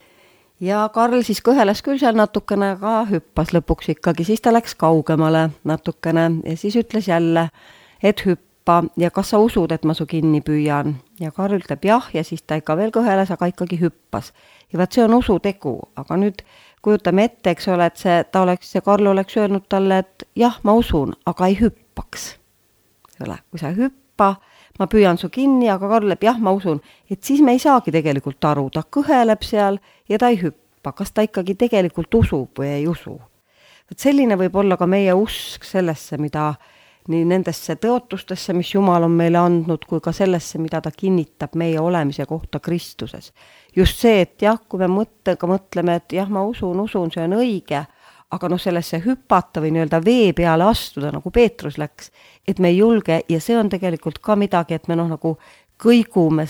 Ja Karl siis kõheles küll seal natukene, aga hüppas lõpuks ikkagi, siis ta läks kaugemale natukene ja siis ütles jälle, et hüppa ja kas sa usud, et ma su kinni püüan. Ja Karl ütleb jah ja siis ta ikka veel kõheles, aga ikkagi hüppas. Ja vaat see on usutegu, aga nüüd kujutame ette, eks ole, et see Karl oleks öelnud talle, et jah, ma usun, aga ei hüppaks. Kui sa hüppa, ma püüan su kinni, aga Karl ütleb, jah, ma usun, et siis me ei saagi tegelikult aru, ta kõheleb seal ja ta ei hüppa, kas ta ikkagi tegelikult usub või ei usu. Selline võib olla ka meie usk sellesse, mida nii nendesse tõotustesse, mis Jumal on meile andnud, kui ka sellesse, mida ta kinnitab meie olemise kohta Kristuses. Just see, et jah, kui me mõtleme, et jah, ma usun, see on õige, aga sellesse hüpata või nii-öelda vee peale astuda, nagu Peetrus läks, et me ei julge ja see on tegelikult ka midagi, et me nagu kõigume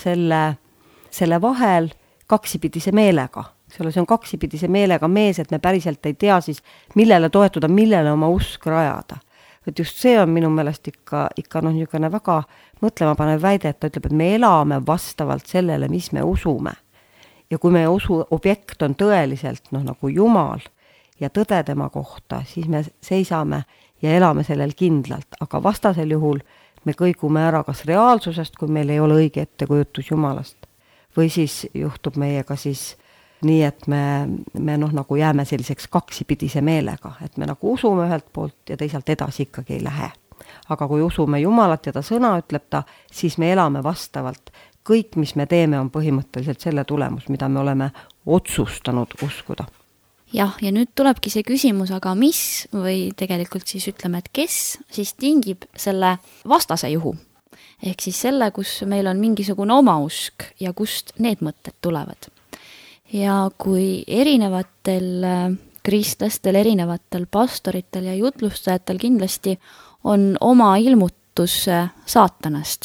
selle vahel kaksipidise meelega. See on kaksipidise meelega mees, et me päriselt ei tea siis, millele toetuda, millele oma usk rajada. Et just see on minu meelest ikka niisugune väga mõtlemapanev väide, et ta ütleb, et me elame vastavalt sellele, mis me usume. Ja kui meie usu objekt on tõeliselt nagu Jumal ja tõde tema kohta, siis me seisame ja elame sellel kindlalt, aga vastasel juhul me kõigume ära kas reaalsusest, kui meil ei ole õige ettekujutus Jumalast, või siis juhtub meiega siis nii, et me nagu jääme selliseks kaksipidise meelega, et me nagu usume ühelt poolt ja teisalt edasi ikkagi ei lähe. aga kui usume Jumalat ja ta sõna ütleb ta, siis me elame vastavalt. Kõik, mis me teeme, on põhimõtteliselt selle tulemus, mida me oleme otsustanud uskuda. Jah, ja nüüd tulebki see küsimus, aga mis või tegelikult siis ütleme, et kes siis tingib selle vastase juhu? Ehk siis selle, kus meil on mingisugune oma usk ja kust need mõtted tulevad. Ja kui erinevatel kristlastel, erinevatel pastoritel ja jutlustajatel kindlasti on oma ilmutus saatanast,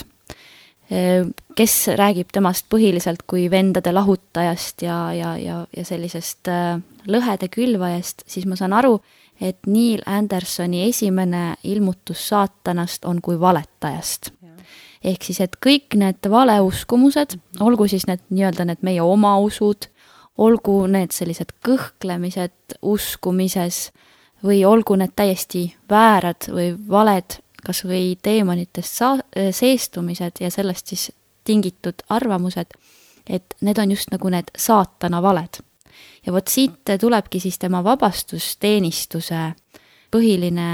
kes räägib temast põhiliselt kui vendade lahutajast ja sellisest lõhede külvajast, siis ma saan aru, et Neil Andersoni esimene ilmutus saatanast on kui valetajast. Ehk siis, et kõik need valeuskumused, olgu siis need nii-öelda need meie oma usud, olgu need sellised kõhklemised uskumises või olgu need täiesti väärad või valed, kas või teemonitest seestumised ja sellest siis tingitud arvamused, et need on just nagu need saatana valed. Ja vot siit tulebki siis tema vabastusteenistuse põhiline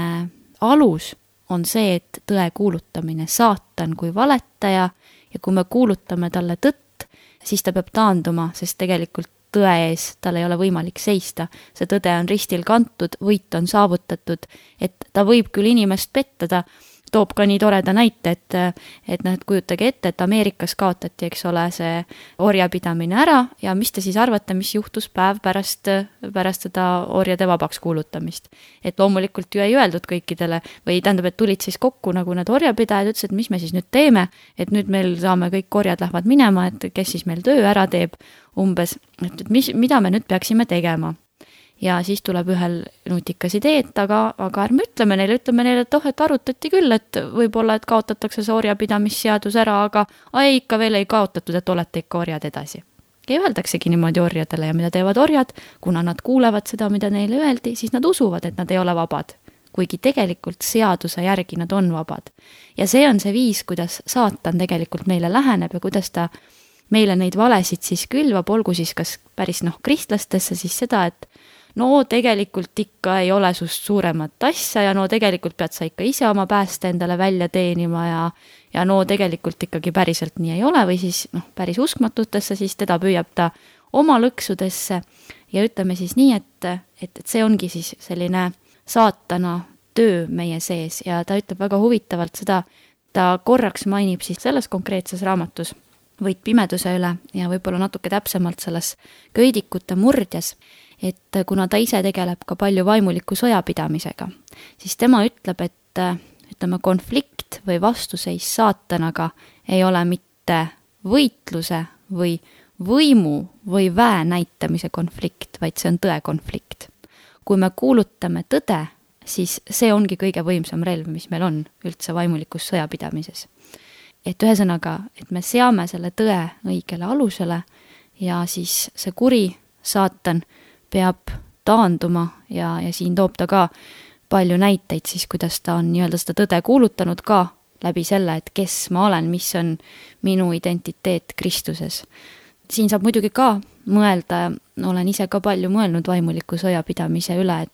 alus on see, et tõe kuulutamine, saatan kui valetaja ja kui me kuulutame talle tõtt, siis ta peab taanduma, sest tegelikult tõe ees tal ei ole võimalik seista. See tõde on ristil kantud, võit on saavutatud, et ta võib küll inimest pettada, toob ka nii toreda näite, et kujutage ette, et Ameerikas kaotati, eks ole, see orjapidamine ära ja mis te siis arvate, mis juhtus päev pärast seda orjade vabaks kuulutamist. Et loomulikult ju ei öeldud kõikidele või tähendab, et tulid siis kokku nagu need orjapidajad, ütles, et mis me siis nüüd teeme, et nüüd meil saame kõik orjad lähevad minema, et kes siis meil töö ära teeb umbes, et mida me nüüd peaksime tegema. Ja siis tuleb ühel nutikas idee, et aga ärme ütleme neile, et et arutati küll, et võib-olla, et kaotatakse see orjapidamisseadus ära, aga ikka veel ei kaotatud, et olete ikka orjad edasi. Ja öeldaksegi niimoodi orjadele ja mida teevad orjad, kuna nad kuulevad seda, mida neile öeldi, siis nad usuvad, et nad ei ole vabad. Kuigi tegelikult seaduse järgi nad on vabad. Ja see on see viis, kuidas saatan tegelikult meile läheneb ja kuidas ta meile neid valesid siis külvab, olgu siis kas päris kristlastesse siis seda, et no tegelikult ikka ei ole sust suuremat asja ja no tegelikult pead sa ikka ise oma pääste endale välja teenima ja no tegelikult ikkagi päriselt nii ei ole või siis päris uskmatutesse, siis teda püüab ta oma lõksudesse ja ütleme siis nii, et see ongi siis selline saatana töö meie sees ja ta ütleb väga huvitavalt seda, ta korraks mainib siis selles konkreetses raamatus Võit pimeduse üle ja võib-olla natuke täpsemalt selles köidikute murdjas, et kuna ta ise tegeleb ka palju vaimuliku sõjapidamisega, siis tema ütleb, et ütleme, konflikt või vastuseis saatanaga ei ole mitte võitluse või võimu või väe näitamise konflikt, vaid see on tõe konflikt. Kui me kuulutame tõde, siis see ongi kõige võimsam relv, mis meil on üldse vaimulikus sõjapidamises. Et ühesõnaga, et me seame selle tõe õigele alusele ja siis see kuri saatan peab taanduma ja siin toob ta ka palju näiteid siis, kuidas ta on nii-öelda seda tõde kuulutanud ka läbi selle, et kes ma olen, mis on minu identiteet Kristuses. Siin saab muidugi ka mõelda, olen ise ka palju mõelnud vaimuliku sõjapidamise üle,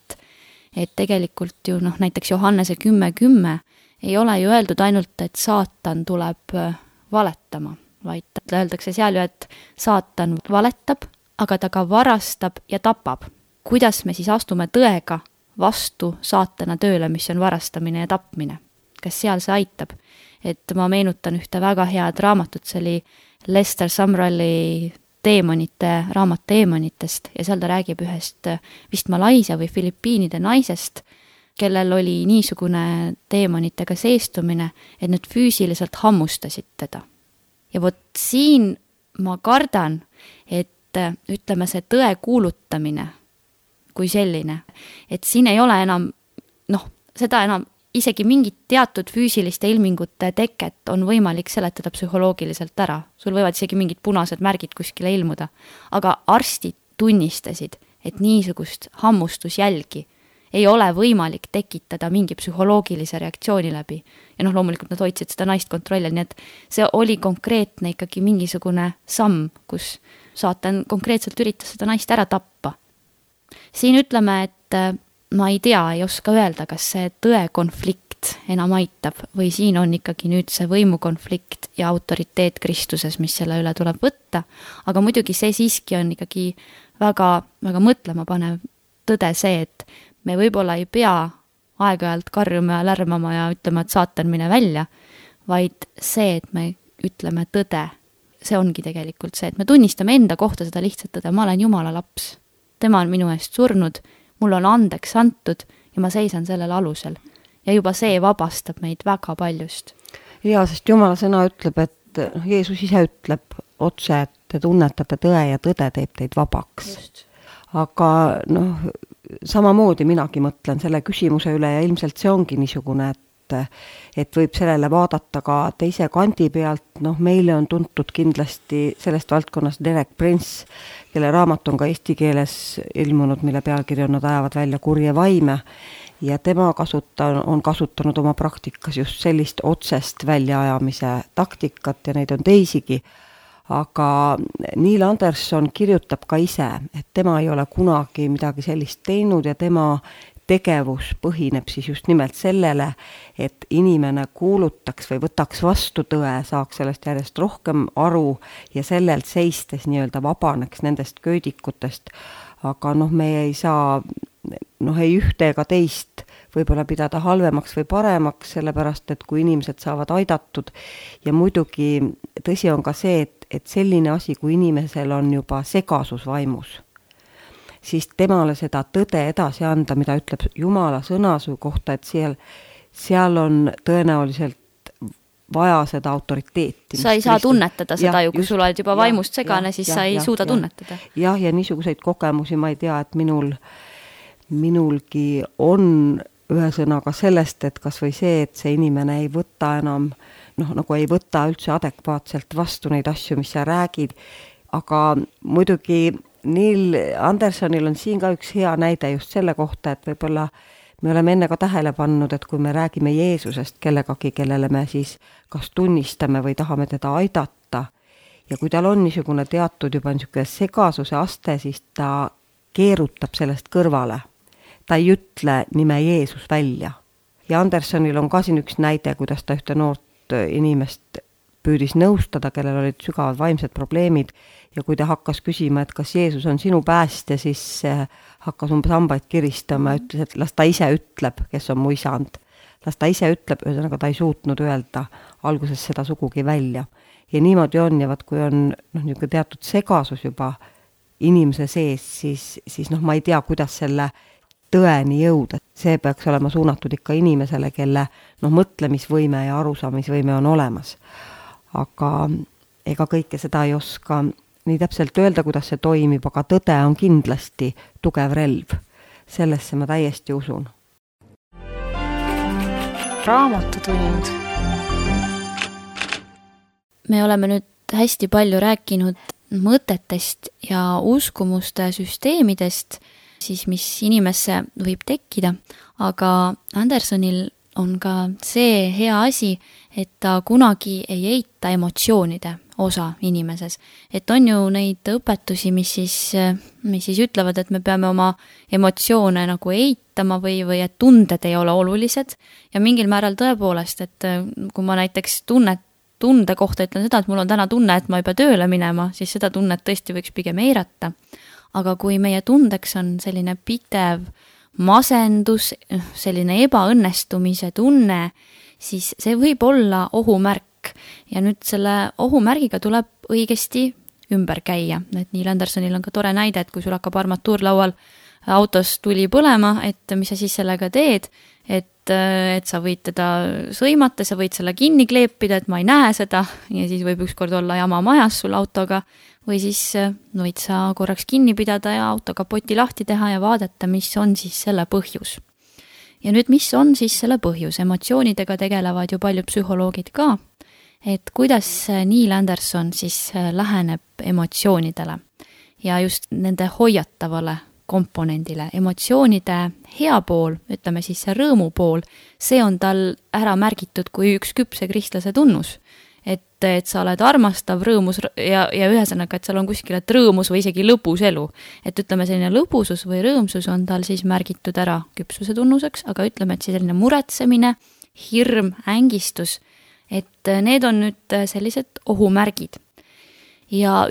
et tegelikult ju näiteks Johannese 10:10 ei ole ju öeldud ainult, et saatan tuleb valetama, vaid öeldakse seal ju, et saatan valetab, aga ta ka varastab ja tapab. Kuidas me siis astume tõega vastu saatana tööle, mis on varastamine ja tapmine? Kas seal see aitab? Et ma meenutan ühte väga head raamatut, see oli Lester Sumralli raamat teemonitest ja seal ta räägib ühest vist Malaisia või Filipiinide naisest, kellel oli niisugune teemonitega seestumine, et need füüsiliselt hammustasid teda. Ja vot siin ma kardan, et ütleme see tõe kuulutamine kui selline, et siin ei ole enam, seda enam isegi mingit teatud füüsiliste ilmingute teket on võimalik seletada psühholoogiliselt ära. Sul võivad isegi mingid punased märgid kuskile ilmuda, aga arstid tunnistasid, et niisugust hammustusjälgi ei ole võimalik tekitada mingi psühholoogilise reaktsiooni läbi. Ja loomulikult nad hoidsid seda naist kontrollil, nii et see oli konkreetne ikkagi mingisugune samm, kus saatan konkreetselt üritas seda naist ära tappa. Siin ütleme, et ma ei tea, ei oska öelda, kas see tõe konflikt sealt enam aitab või siin on ikkagi nüüd see võimukonflikt ja autoriteet Kristuses, mis selle üle tuleb võtta, aga muidugi see siiski on ikkagi väga, väga mõtlema panev tõde see, et me võib-olla ei pea aeg-ajalt karjuma ja lärmama ja ütlema, et saatan mine välja, vaid see, et me ütleme tõde, see ongi tegelikult see, et me tunnistame enda kohta seda lihtsalt tõde, ma olen Jumala laps, tema on minu eest surnud, mul on andeks antud ja ma seisan sellel alusel. Ja juba see vabastab meid väga paljust. Ja, sest Jumala sõna ütleb, et Jeesus ise ütleb otse, et te tunnetate tõe ja tõde teeb teid vabaks. Just. Aga samamoodi minagi mõtlen selle küsimuse üle ja ilmselt see ongi niisugune, et võib sellele vaadata ka teise kandi pealt, meile on tuntud kindlasti sellest valdkonnast Derek Prince, kelle raamat on ka eesti keeles ilmunud, mille pealkiri on Nad ajavad välja kurje vaime ja tema on kasutanud oma praktikas just sellist otsest väljaajamise taktikat ja neid on teisigi, aga Neil Anderson kirjutab ka ise, et tema ei ole kunagi midagi sellist teinud ja tema tegevus põhineb siis just nimelt sellele, et inimene kuulutaks või võtaks vastu tõe, saaks sellest järjest rohkem aru ja sellelt seistes nii-öelda vabaneks nendest köödikutest. Aga me ei saa ei ühte ega teist võib-olla pidada halvemaks või paremaks, sellepärast et kui inimesed saavad aidatud ja muidugi tõsi on ka see, et selline asi, kui inimesel on juba segasus vaimus, siis temale seda tõde edasi anda, mida ütleb Jumala sõna su kohta, et seal on tõenäoliselt vaja seda autoriteeti. Sa ei saa tunnetada seda ju, kui sul oled juba vaimust segane, siis sa ei suuda tunnetada. Ja niisuguseid kogemusi ma ei tea, et minulgi on ühesõnaga sellest, et kas või see, et see inimene ei võta enam, nagu ei võta üldse adekvaatselt vastu neid asju, mis sa räägid, aga muidugi Neil Andersonil on siin ka üks hea näide just selle kohta, et võib-olla me oleme enne ka tähele pannud, et kui me räägime Jeesusest kellegagi, kellele me siis kas tunnistame või tahame teda aidata ja kui tal on niisugune teatud juba niisugune segasuse aste, siis ta keerutab sellest kõrvale. Ta ei ütle nime Jeesus välja. Ja Andersonil on ka siin üks näide, kuidas ta ühte noort inimest püüdis nõustada, kellel olid sügavad vaimsed probleemid ja kui ta hakkas küsima, et kas Jeesus on sinu päästja, siis hakkas umbes hambaid kiristama ja ütles, et las ta ise ütleb, kes on mu isand. Las ta ise ütleb, ühesõnaga ta ei suutnud öelda alguses seda sugugi välja. Ja niimoodi on ja vaat kui on niisugune teatud segasus juba inimese sees, siis ma ei tea, kuidas selle tõeni jõuda. See peaks olema suunatud ikka inimesele, kelle mõtlemisvõime ja arusaamisvõime on olemas. Aga ega kõike seda ei oska nii täpselt öelda, kuidas see toimib, aga tõde on kindlasti tugev relv. Sellesse ma täiesti usun. Raamatutund. Me oleme nüüd hästi palju rääkinud mõtetest ja uskumuste süsteemidest, siis mis inimesse võib tekkida, aga Andersonil on ka see hea asi, et ta kunagi ei eita emotsioonide osa inimeses. Et on ju neid õpetusi, mis siis ütlevad, et me peame oma emotsioone nagu eitama või et tunded ei ole olulised ja mingil määral tõepoolest, et kui ma näiteks tunde kohta ütlen seda, et mul on täna tunne, et ma ei pea tööle minema, siis seda tunnet tõesti võiks pigem eirata. Aga kui meie tundeks on selline pidev masendus, selline ebaõnnestumise tunne, siis see võib olla ohumärk ja nüüd selle ohumärgiga tuleb õigesti ümber käia. Et Neil Andersonil on ka tore näide, et kui sul hakkab armatuurlaual autos tuli põlema, et mis sa siis sellega teed, et sa võid teda sõimata, sa võid selle kinni kleepida, et ma ei näe seda ja siis võib ükskord olla jama majas sul autoga või siis võid sa korraks kinni pidada ja auto kapoti lahti teha ja vaadata, mis on siis selle põhjus. Ja nüüd, mis on siis selle põhjus? Emotsioonidega tegelevad ju palju psühholoogid ka, et kuidas Neil Anderson siis läheneb emotsioonidele ja just nende hoiatavale komponendile. Emotsioonide hea pool, ütleme siis see rõõmu pool, see on tal ära märgitud kui üks küpse kristlase tunnus. Et sa oled armastav, rõõmus ja ühesõnaga, et seal on kuskil et rõõmus või isegi lõbus elu. Et ütleme, selline lõbusus või rõõmsus on tal siis märgitud ära küpsuse tunnuseks, aga ütleme, et selline muretsemine hirm, ängistus, et need on nüüd sellised ohumärgid. Ja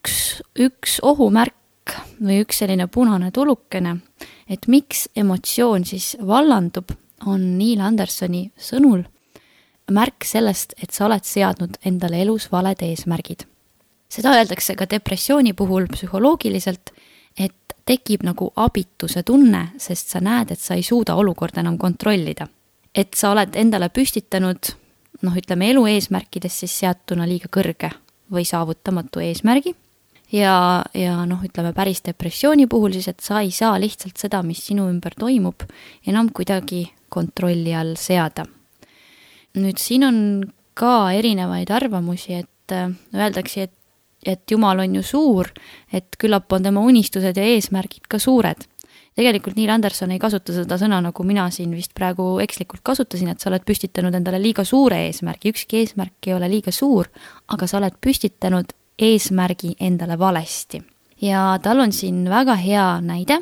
üks ohumärk või üks selline punane tulukene, et miks emotsioon siis vallandub, on Neil Andersoni sõnul märk sellest, et sa oled seadnud endale elus valed eesmärgid. Seda öeldakse ka depressiooni puhul psühholoogiliselt, et tekib nagu abituse tunne, sest sa näed, et sa ei suuda olukorda enam kontrollida. Et sa oled endale püstitanud, elu eesmärkides siis seatuna liiga kõrge või saavutamatu eesmärgi ja päris depressiooni puhul siis, et sa ei saa lihtsalt seda, mis sinu ümber toimub, enam kuidagi kontrolli all seada. Nüüd siin on ka erinevaid arvamusi, et öeldakse, et Jumal on ju suur, et küllap on tema unistused ja eesmärgid ka suured. Tegelikult Neil Anderson ei kasuta seda sõna, nagu mina siin vist praegu ekslikult kasutasin, et sa oled püstitanud endale liiga suure eesmärgi. Ükski eesmärk ei ole liiga suur, aga sa oled püstitanud eesmärgi endale valesti. Ja tal on siin väga hea näide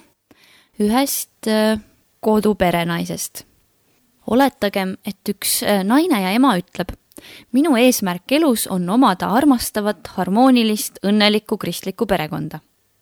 ühest koduperenaisest. Oletagem, et üks naine ja ema ütleb, minu eesmärk elus on omada armastavat, harmoonilist, õnnelikku kristlikku perekonda.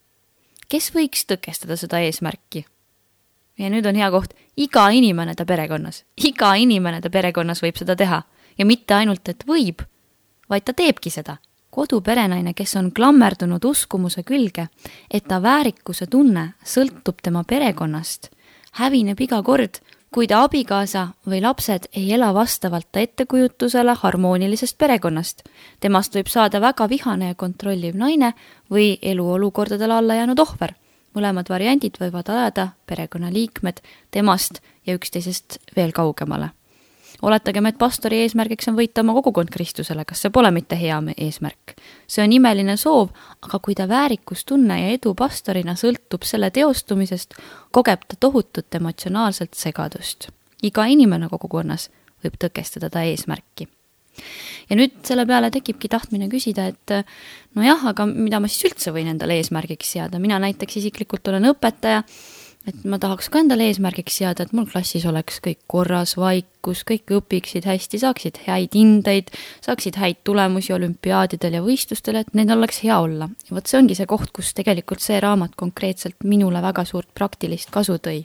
Kes võiks tõkestada seda eesmärki? Ja nüüd on hea koht, iga inimene ta perekonnas. Iga inimene ta perekonnas võib seda teha. Ja mitte ainult, et võib, vaid ta teebki seda. Koduperenaine, kes on klammerdunud uskumuse külge, et ta väärikuse tunne sõltub tema perekonnast, hävineb iga kord, kui ta abikaasa või lapsed ei ela vastavalt ta ettekujutusele harmoonilisest perekonnast. Temast võib saada väga vihane ja kontrolliv naine või eluolukordadele alla jäänud ohver. Mõlemad variandid võivad ajada perekonnaliikmed temast ja üksteisest veel kaugemale. Oletagem, et pastori eesmärgiks on võita oma kogukond Kristusele, kas see pole mitte hea eesmärk? See on imeline soov, aga kui ta väärikustunne ja edu pastorina sõltub selle teostumisest, kogeb ta tohutut emotsionaalselt segadust. Iga inimene kogukonnas võib tõkestada ta eesmärki. Ja nüüd selle peale tekibki tahtmine küsida, et aga mida ma siis üldse võin endale eesmärgiks seada? Mina näiteks isiklikult olen õpetaja, et ma tahaks ka endale eesmärgiks seada, et mul klassis oleks kõik korras, vaikus, kõik õpiksid hästi, saaksid häid hindeid, saaksid häid tulemusi olümpiaadidel ja võistlustel, et neil oleks hea olla. Ja võt see ongi see koht, kus tegelikult see raamat konkreetselt minule väga suurt praktilist kasu tõi.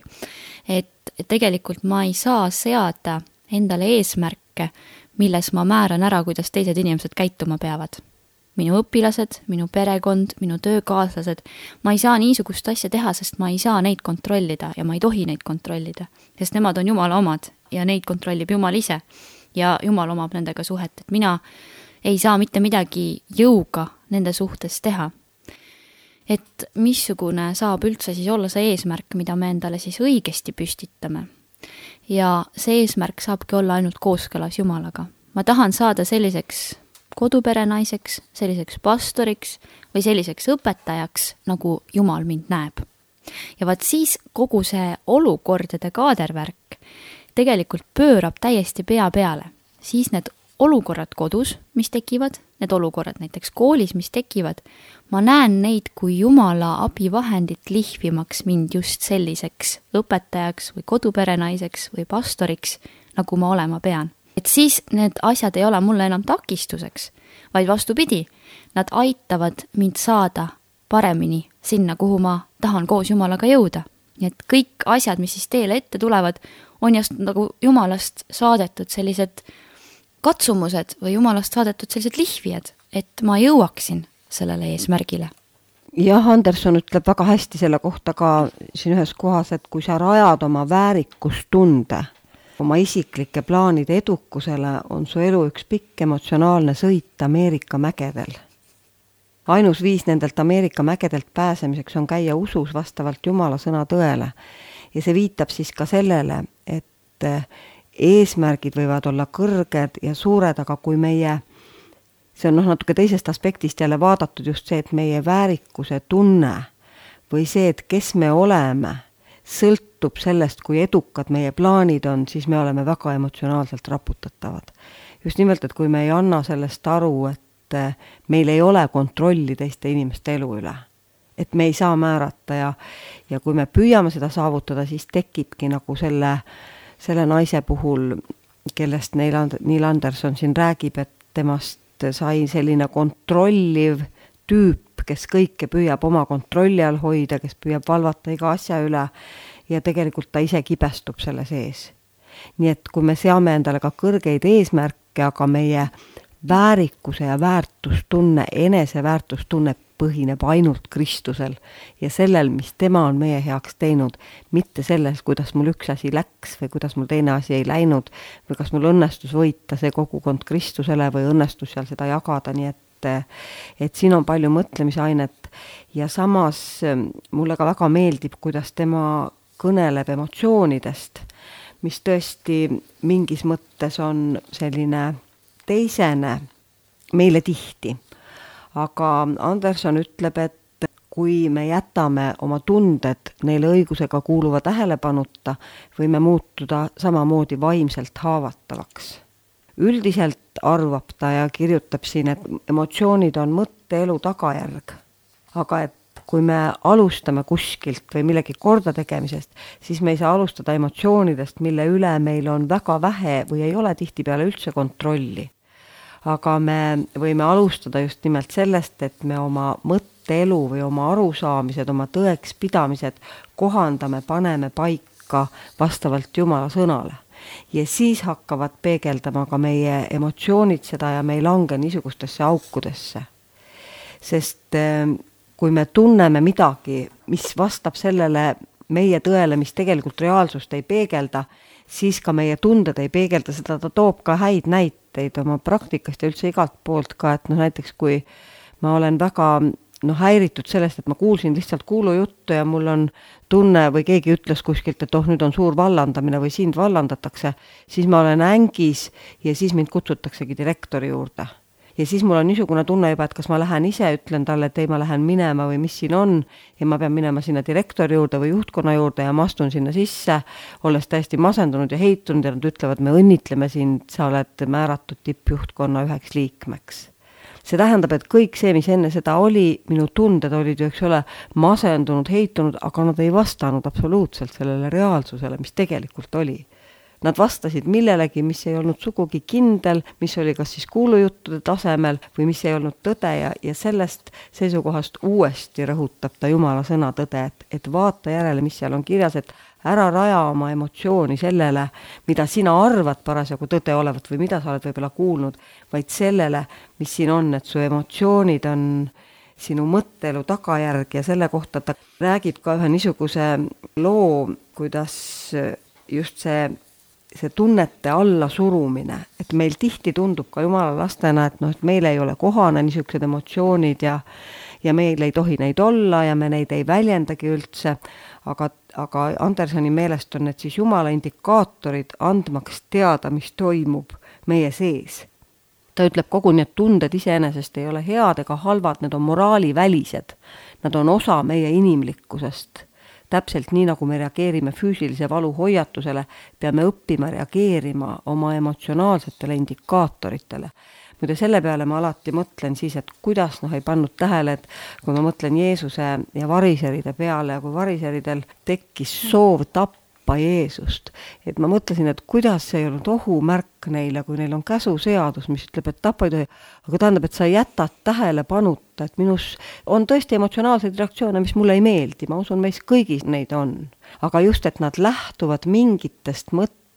Et tegelikult ma ei saa seada endale eesmärke, milles ma määran ära, kuidas teised inimesed käituma peavad. Minu õpilased, minu perekond, minu töökaaslased, ma ei saa niisugust asja teha, sest ma ei saa neid kontrollida ja ma ei tohi neid kontrollida, sest nemad on Jumala omad ja neid kontrollib Jumal ise ja Jumal omab nendega suhet, et mina ei saa mitte midagi jõuga nende suhtes teha. Et missugune saab üldse siis olla see eesmärk, mida me endale siis õigesti püstitame. Ja see eesmärk saabki olla ainult kooskõlas Jumalaga. Ma tahan saada selliseks koduperenaiseks, selliseks pastoriks või selliseks õpetajaks, nagu Jumal mind näeb. Ja vaat siis kogu see olukordade kaadervärk tegelikult pöörab täiesti pea peale. Siis need olukorrad kodus, mis tekivad, need olukorrad näiteks koolis, mis tekivad, ma näen neid kui Jumala abivahendit lihvimaks mind just selliseks õpetajaks või koduperenaiseks või pastoriks, nagu ma olema pean. Et siis need asjad ei ole mulle enam takistuseks, vaid vastupidi, nad aitavad mind saada paremini sinna, kuhu ma tahan koos Jumalaga jõuda. Nii et kõik asjad, mis siis teele ette tulevad, on just nagu Jumalast saadetud sellised katsumused või Jumalast saadetud sellised lihvijad, et ma jõuaksin sellele eesmärgile. Jah, Anderson ütleb väga hästi selle kohta ka siin ühes kohas, et kui sa rajad oma väärikustunde oma isiklike plaanide edukusele, on su elu üks pikk emotsionaalne sõit Ameerika mägedel. Ainus viis nendelt Ameerika mägedelt pääsemiseks on käia usus vastavalt Jumala sõna tõele. Ja see viitab siis ka sellele, et eesmärgid võivad olla kõrged ja suured, aga kui meie, see on natuke teisest aspektist jälle vaadatud just see, et meie väärikuse tunne või see, et kes me oleme, sõltub sellest, kui edukad meie plaanid on, siis me oleme väga emotsionaalselt raputatavad. Just nimelt, et kui me ei anna sellest aru, et meil ei ole kontrolli teiste inimeste elu üle, et me ei saa määrata ja kui me püüame seda saavutada, siis tekibki nagu selle naise puhul kellest Neil Anderson siin räägib, et temast sai selline kontrolliv tüüp, kes kõike püüab oma kontrolli all hoida, kes püüab valvata iga asja üle ja tegelikult ta ise kibestub selle sees. Nii et kui me seame endale ka kõrgeid eesmärke, aga meie väärikuse ja väärtustunne, eneseväärtustunne põhineb ainult Kristusel ja sellel, mis tema on meie heaks teinud, mitte selles, kuidas mul üks asi läks või kuidas mul teine asi ei läinud või kas mul õnnestus võita see kogukond Kristusele või õnnestus seal seda jagada, nii et siin on palju mõtlemisainet ja samas mulle ka väga meeldib, kuidas tema kõneleb emotsioonidest, mis tõesti mingis mõttes on selline teisene meile tihti. Aga Anderson ütleb, et kui me jätame oma tunded neile õigusega kuuluva tähelepanuta, võime muutuda samamoodi vaimselt haavatavaks. Üldiselt arvab ta ja kirjutab siin, et emotsioonid on mõtteelu tagajärg. Aga et kui me alustame kuskilt või millegi korda tegemisest, siis me ei saa alustada emotsioonidest, mille üle meil on väga vähe või ei ole tihtipeale üldse kontrolli. Aga me võime alustada just nimelt sellest, et me oma mõtteelu või oma arusaamised, oma tõeks pidamised kohandame, paneme paika vastavalt Jumala sõnale. Ja siis hakkavad peegeldama ka meie emotsioonid seda ja me ei lange niisugustesse aukudesse. Sest kui me tunneme midagi, mis vastab sellele meie tõele, mis tegelikult reaalsust ei peegelda, siis ka meie tunded ei peegelda seda, ta toob ka häid näiteid oma praktikast ja üldse igalt poolt ka, et näiteks kui ma olen väga häiritud sellest, et ma kuulsin lihtsalt kuulujuttu ja mul on tunne või keegi ütles kuskilt, et nüüd on suur vallandamine või sind vallandatakse, siis ma olen ängis ja siis mind kutsutaksegi direktori juurde. Ja siis mul on niisugune tunne juba, et kas ma lähen ise, ütlen talle, et ei, ma lähen minema või mis siin on ja ma pean minema sinna direktori juurde või juhtkonna juurde ja ma astun sinna sisse, olles täiesti masendunud ja heitunud ja nad ütlevad, me õnnitleme sind, sa oled määratud tippjuhtkonna üheks liikmeks. See tähendab, et kõik see, mis enne seda oli, minu tunded olid ju, eks ole, masendunud, heitunud, aga nad ei vastanud absoluutselt sellele reaalsusele, mis tegelikult oli. Nad vastasid millelegi, mis ei olnud sugugi kindel, mis oli kas siis kuulujuttude tasemel või mis ei olnud tõde ja sellest seisukohast uuesti rõhutab ta Jumala sõna tõde, et vaata järele, mis seal on kirjas, et ära raja oma emotsiooni sellele, mida sina arvad parasjagu tõde olevat või mida sa oled võib-olla kuulnud, vaid sellele, mis siin on, et su emotsioonid on sinu mõtteelu tagajärg ja selle kohta ta räägib ka ühe niisuguse loo, kuidas just see tunnete alla surumine, et meil tihti tundub ka Jumala lastena, et meil ei ole kohane niisugused emotsioonid ja meil ei tohi neid olla ja me neid ei väljendagi üldse, aga Andersoni meelest on need siis Jumala indikaatorid andmaks teada, mis toimub meie sees. Ta ütleb koguni, et tunded iseenesest ei ole head ega halvad, need on moraalivälised, nad on osa meie inimlikkusest. Täpselt nii, nagu me reageerime füüsilise valu hoiatusele, peame õppima reageerima oma emotsionaalsetele indikaatoritele. Muide selle peale ma alati mõtlen siis, et kuidas ei pannud tähele, et kui ma mõtlen Jeesuse ja variseride peale ja kui variseridel tekkis soov tappa Jeesust, et ma mõtlesin, et kuidas see ei olnud ohumärk neile, kui neil on käsuseadus, mis ütleb, et tappa ei tohi, aga tähendab, et sa jätad tähelepanuta, et minus on tõesti emotsionaalseid reaktsioone, mis mulle ei meeldi, ma usun, meis kõigis neid on, aga just, et nad lähtuvad mingitest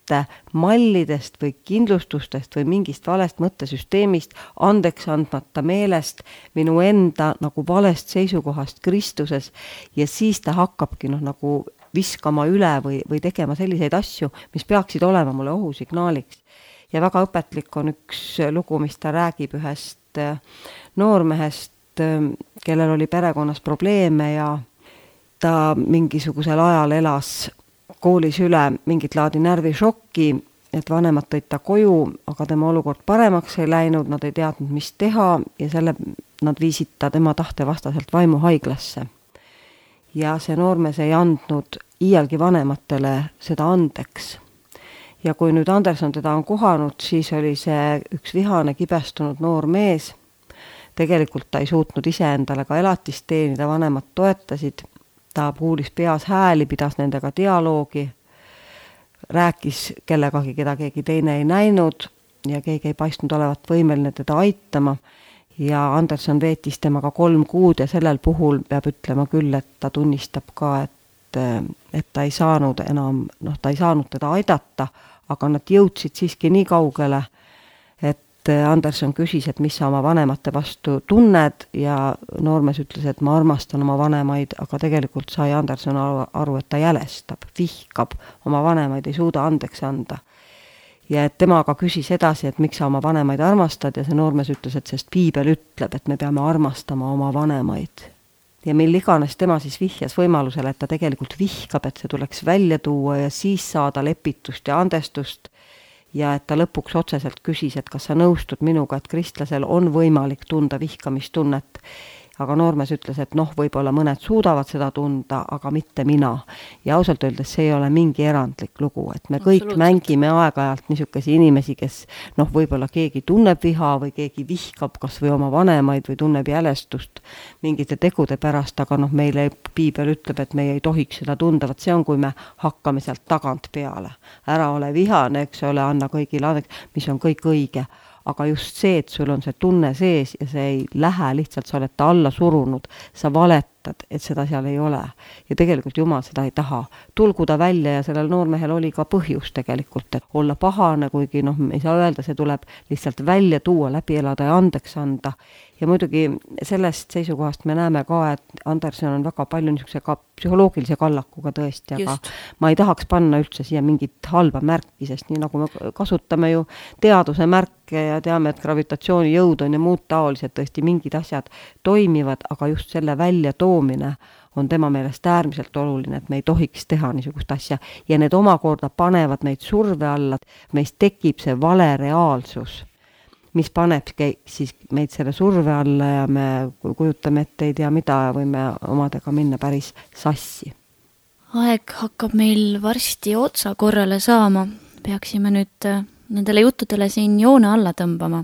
mallidest või kindlustustest või mingist valest mõttesüsteemist, andeks andmata meelest, minu enda nagu valest seisukohast Kristuses ja siis ta hakkabki nagu viskama üle või tegema selliseid asju, mis peaksid olema mulle ohusignaaliks. Ja väga õpetlik on üks lugu, mis ta räägib ühest noormehest, kellel oli perekonnas probleeme ja ta mingisugusel ajal elas koolis üle mingit laadi närvišokki, et vanemad tõid ta koju, aga tema olukord paremaks ei läinud, nad ei teadnud, mis teha ja selle nad viisid ta tema tahte vastaselt vaimuhaiglasse. Ja see noormees ei andnud iialgi vanematele seda andeks. Ja kui nüüd Anderson teda on kohanud, siis oli see üks vihane kibestunud noor mees. Tegelikult ta ei suutnud iseendale ka elatist teenida, vanemad toetasid. Ta kuulis peas hääli, pidas nendega dialoogi. rääkis kellegagi, keda keegi teine ei näinud ja keegi ei paistnud olevat võimeline teda aitama ja Anderson veetis temaga 3 kuud ja sellel puhul peab ütlema küll, et ta tunnistab ka, et ta ei saanud enam, ta ei saanud teda aidata, aga nad jõudsid siiski nii kaugele, et Anderson küsis, et mis sa oma vanemate vastu tunned ja noormees ütles, et ma armastan oma vanemaid, aga tegelikult sai Anderson aru, et ta jälestab, vihkab oma vanemaid, ei suuda andeks anda. Ja et tema aga küsis edasi, et miks sa oma vanemaid armastad ja see noormees ütles, et sest Piibel ütleb, et me peame armastama oma vanemaid. Ja mil iganes tema siis vihjas võimalusele, et ta tegelikult vihkab, et see tuleks välja tuua ja siis saada lepitust ja andestust ja et ta lõpuks otseselt küsis, et kas sa nõustud minuga, et kristlasel on võimalik tunda vihkamistunnet. Aga noormees ütles, et võib-olla mõned suudavad seda tunda, aga mitte mina. Ja ausalt öeldes see ei ole mingi erandlik lugu, et me kõik mängime aeg-ajalt niisugesi inimesi, kes võib-olla keegi tunneb viha või keegi vihkab kas või oma vanemaid või tunneb jälestust mingite tegude pärast, aga meile Piibel ütleb, et meie ei tohiks seda tunda, see on, kui me hakkame sealt tagant peale. Ära ole vihane, eks ole, anna kõigile andeks, mis on kõik õige. Aga just see, et sul on see tunne sees ja see ei lähe lihtsalt, sa oled ta alla surunud, sa valetad, et seda seal ei ole. Ja tegelikult Jumal seda ei taha. Tulgu ta välja ja sellel noormehel oli ka põhjus tegelikult, et olla pahane, kuigi ei saa öelda, see tuleb lihtsalt välja tuua, läbi elada ja andeks anda. Ja muidugi sellest seisukohast me näeme ka, et Anderson on väga palju niisuguse ka psühholoogilise kallakuga tõesti, aga ma ei tahaks panna üldse siia mingit halba märki, sest nii nagu me kasutame ju teaduse märke ja teame, et gravitatsiooni jõud on ja muud taolised tõesti mingid asjad toimivad, aga just selle välja toomine on tema meelest äärmiselt oluline, et me ei tohiks teha niisugust asja ja need omakorda panevad meid surve alla, meist tekib see vale reaalsus, mis paneb siis meid selle surve alla ja me kujutame, et ei tea mida ja võime omadega minna päris sassi. Aeg hakkab meil varsti otsa korrale saama. Peaksime nüüd nendele juttudele siin joone alla tõmbama.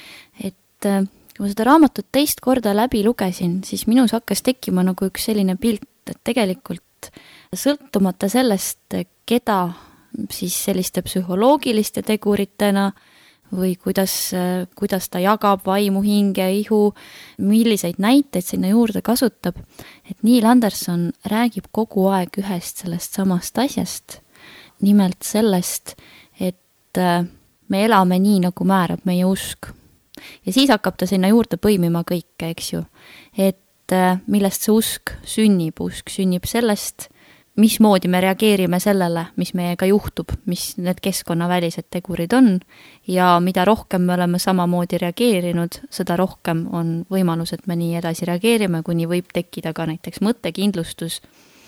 Et kui ma seda raamatut teist korda läbi lugesin, siis minus hakkas tekkima nagu üks selline pilt, et tegelikult sõltumata sellest, keda siis selliste psühholoogiliste teguritena või kuidas ta jagab vaimu, hinge, ihu, milliseid näiteid sinna juurde kasutab, et Neil Anderson räägib kogu aeg ühest sellest samast asjast, nimelt sellest, et me elame nii, nagu määrab meie usk. Ja siis hakkab ta sinna juurde põimima kõike, eks ju, et millest see usk sünnib sellest, mismoodi me reageerime sellele, mis meiega juhtub, mis need keskkonnavälised tegurid on ja mida rohkem me oleme samamoodi reageerinud, seda rohkem on võimalus, et me nii edasi reageerime, kuni võib tekkida ka näiteks mõttekindlustus.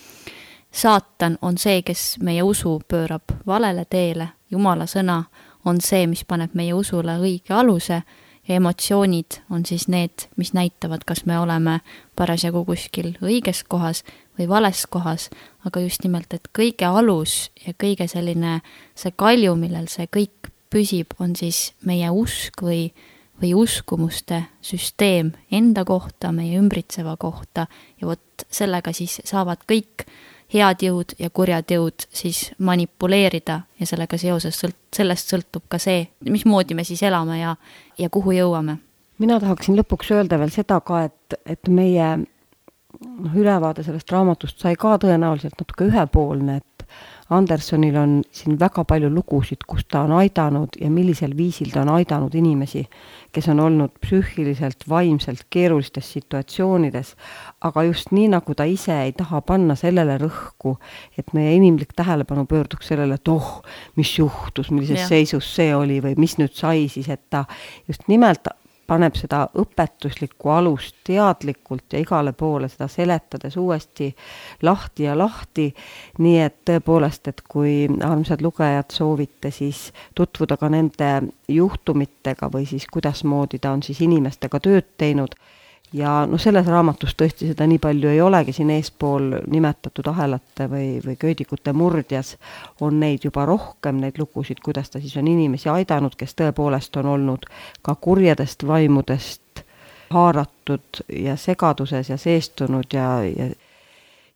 Saatan on see, kes meie usu pöörab valele teele, Jumala sõna on see, mis paneb meie usule õige aluse ja emotsioonid on siis need, mis näitavad, kas me oleme parasjagu kuskil õiges kohas või vales kohas, aga just nimelt, et kõige alus ja kõige selline see kalju, millel see kõik püsib, on siis meie usk või uskumuste süsteem enda kohta, meie ümbritseva kohta ja vot sellega siis saavad kõik head jõud ja kurjad jõud siis manipuleerida ja sellega seoses sellest sõltub ka see, mismoodi me siis elame ja kuhu jõuame. Mina tahaksin lõpuks öelda veel seda ka, et meie ülevaade sellest raamatust sai ka tõenäoliselt natuke ühepoolne, et Andersonil on siin väga palju lugusid, kus ta on aidanud ja millisel viisil ta on aidanud inimesi, kes on olnud psüühiliselt, vaimselt keerulistes situatsioonides, aga just nii, nagu ta ise ei taha panna sellele rõhku, et meie inimlik tähelepanu pöörduks sellele, et mis juhtus, millises seisus see oli või mis nüüd sai siis, et ta just nimelt paneb seda õpetuslikku alust teadlikult ja igale poole seda seletades uuesti lahti, nii et tõepoolest, et kui armsad lugejad soovite siis tutvuda ka nende juhtumitega või siis kuidasmoodi ta on siis inimestega tööd teinud ja selles raamatus tõesti seda nii palju ei olegi, siin eespool nimetatud ahelate või köidikute murdjas on neid juba rohkem, neid lugusid, kuidas ta siis on inimesi aidanud, kes tõepoolest on olnud ka kurjadest vaimudest haaratud ja segaduses ja seestunud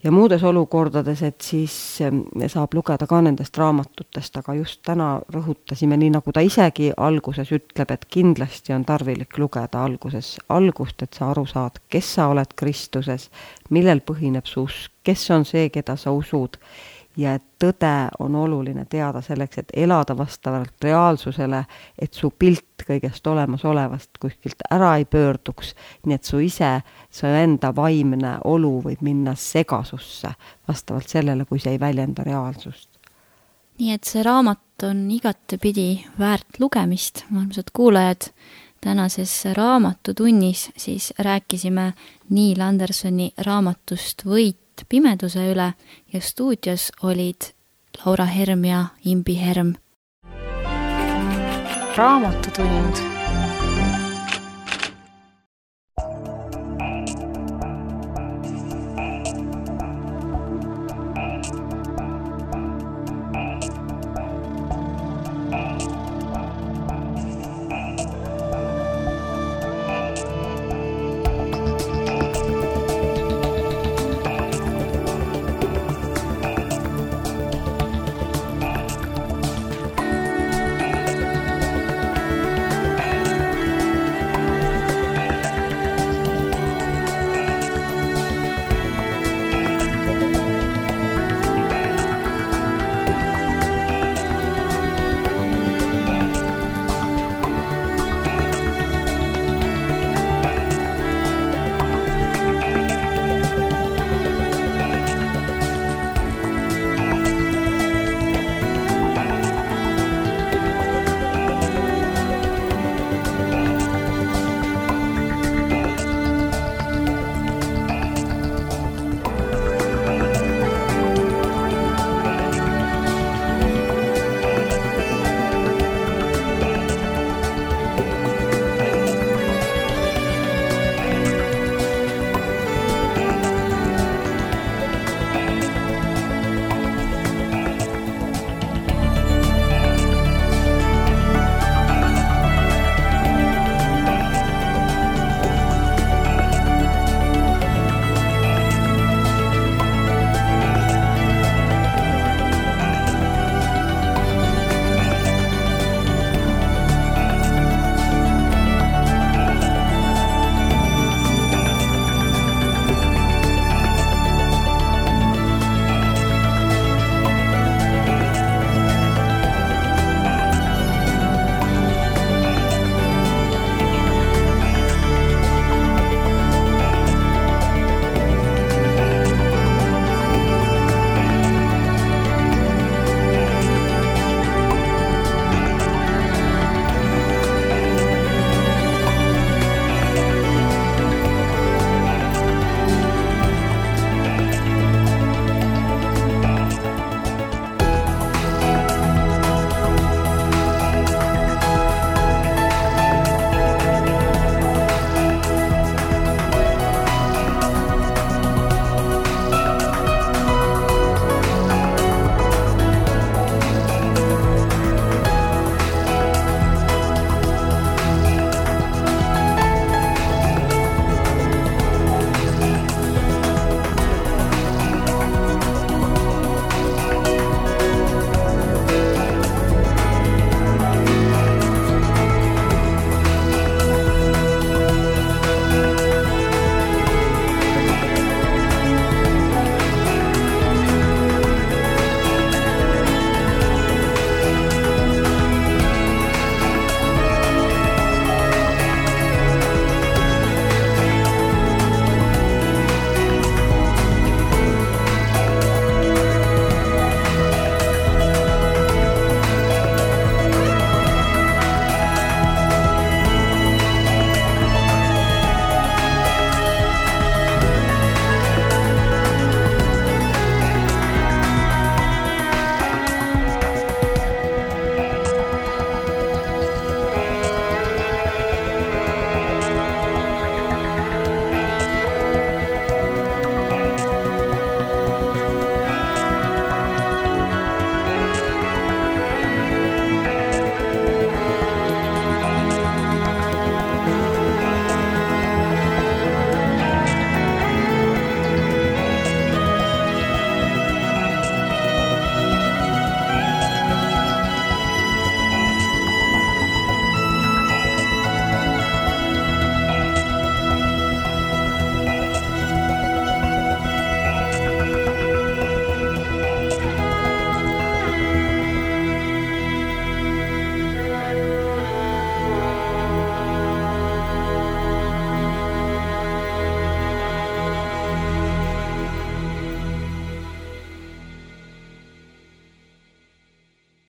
ja muudes olukordades, et siis saab lugeda ka nendest raamatutest, aga just täna rõhutasime, nii nagu ta isegi alguses ütleb, et kindlasti on tarvilik lugeda alguses algust, et sa aru saad, kes sa oled Kristuses, millel põhineb su usk, kes on see, keda sa usud, ja et tõde on oluline teada selleks, et elada vastavalt reaalsusele, et su pilt kõigest olemasolevast kuskilt ära ei pöörduks, nii et su enda vaimne olu võib minna segasusse vastavalt sellele, kui see ei väljenda reaalsust. Nii et see raamat on igatepidi väärt lugemist, armsad kuulajad. Tänases raamatutunnis siis rääkisime Neil Andersoni raamatust Võit pimeduse üle ja stuudios olid Laura Herm ja Imbi Herm. Raamatutund.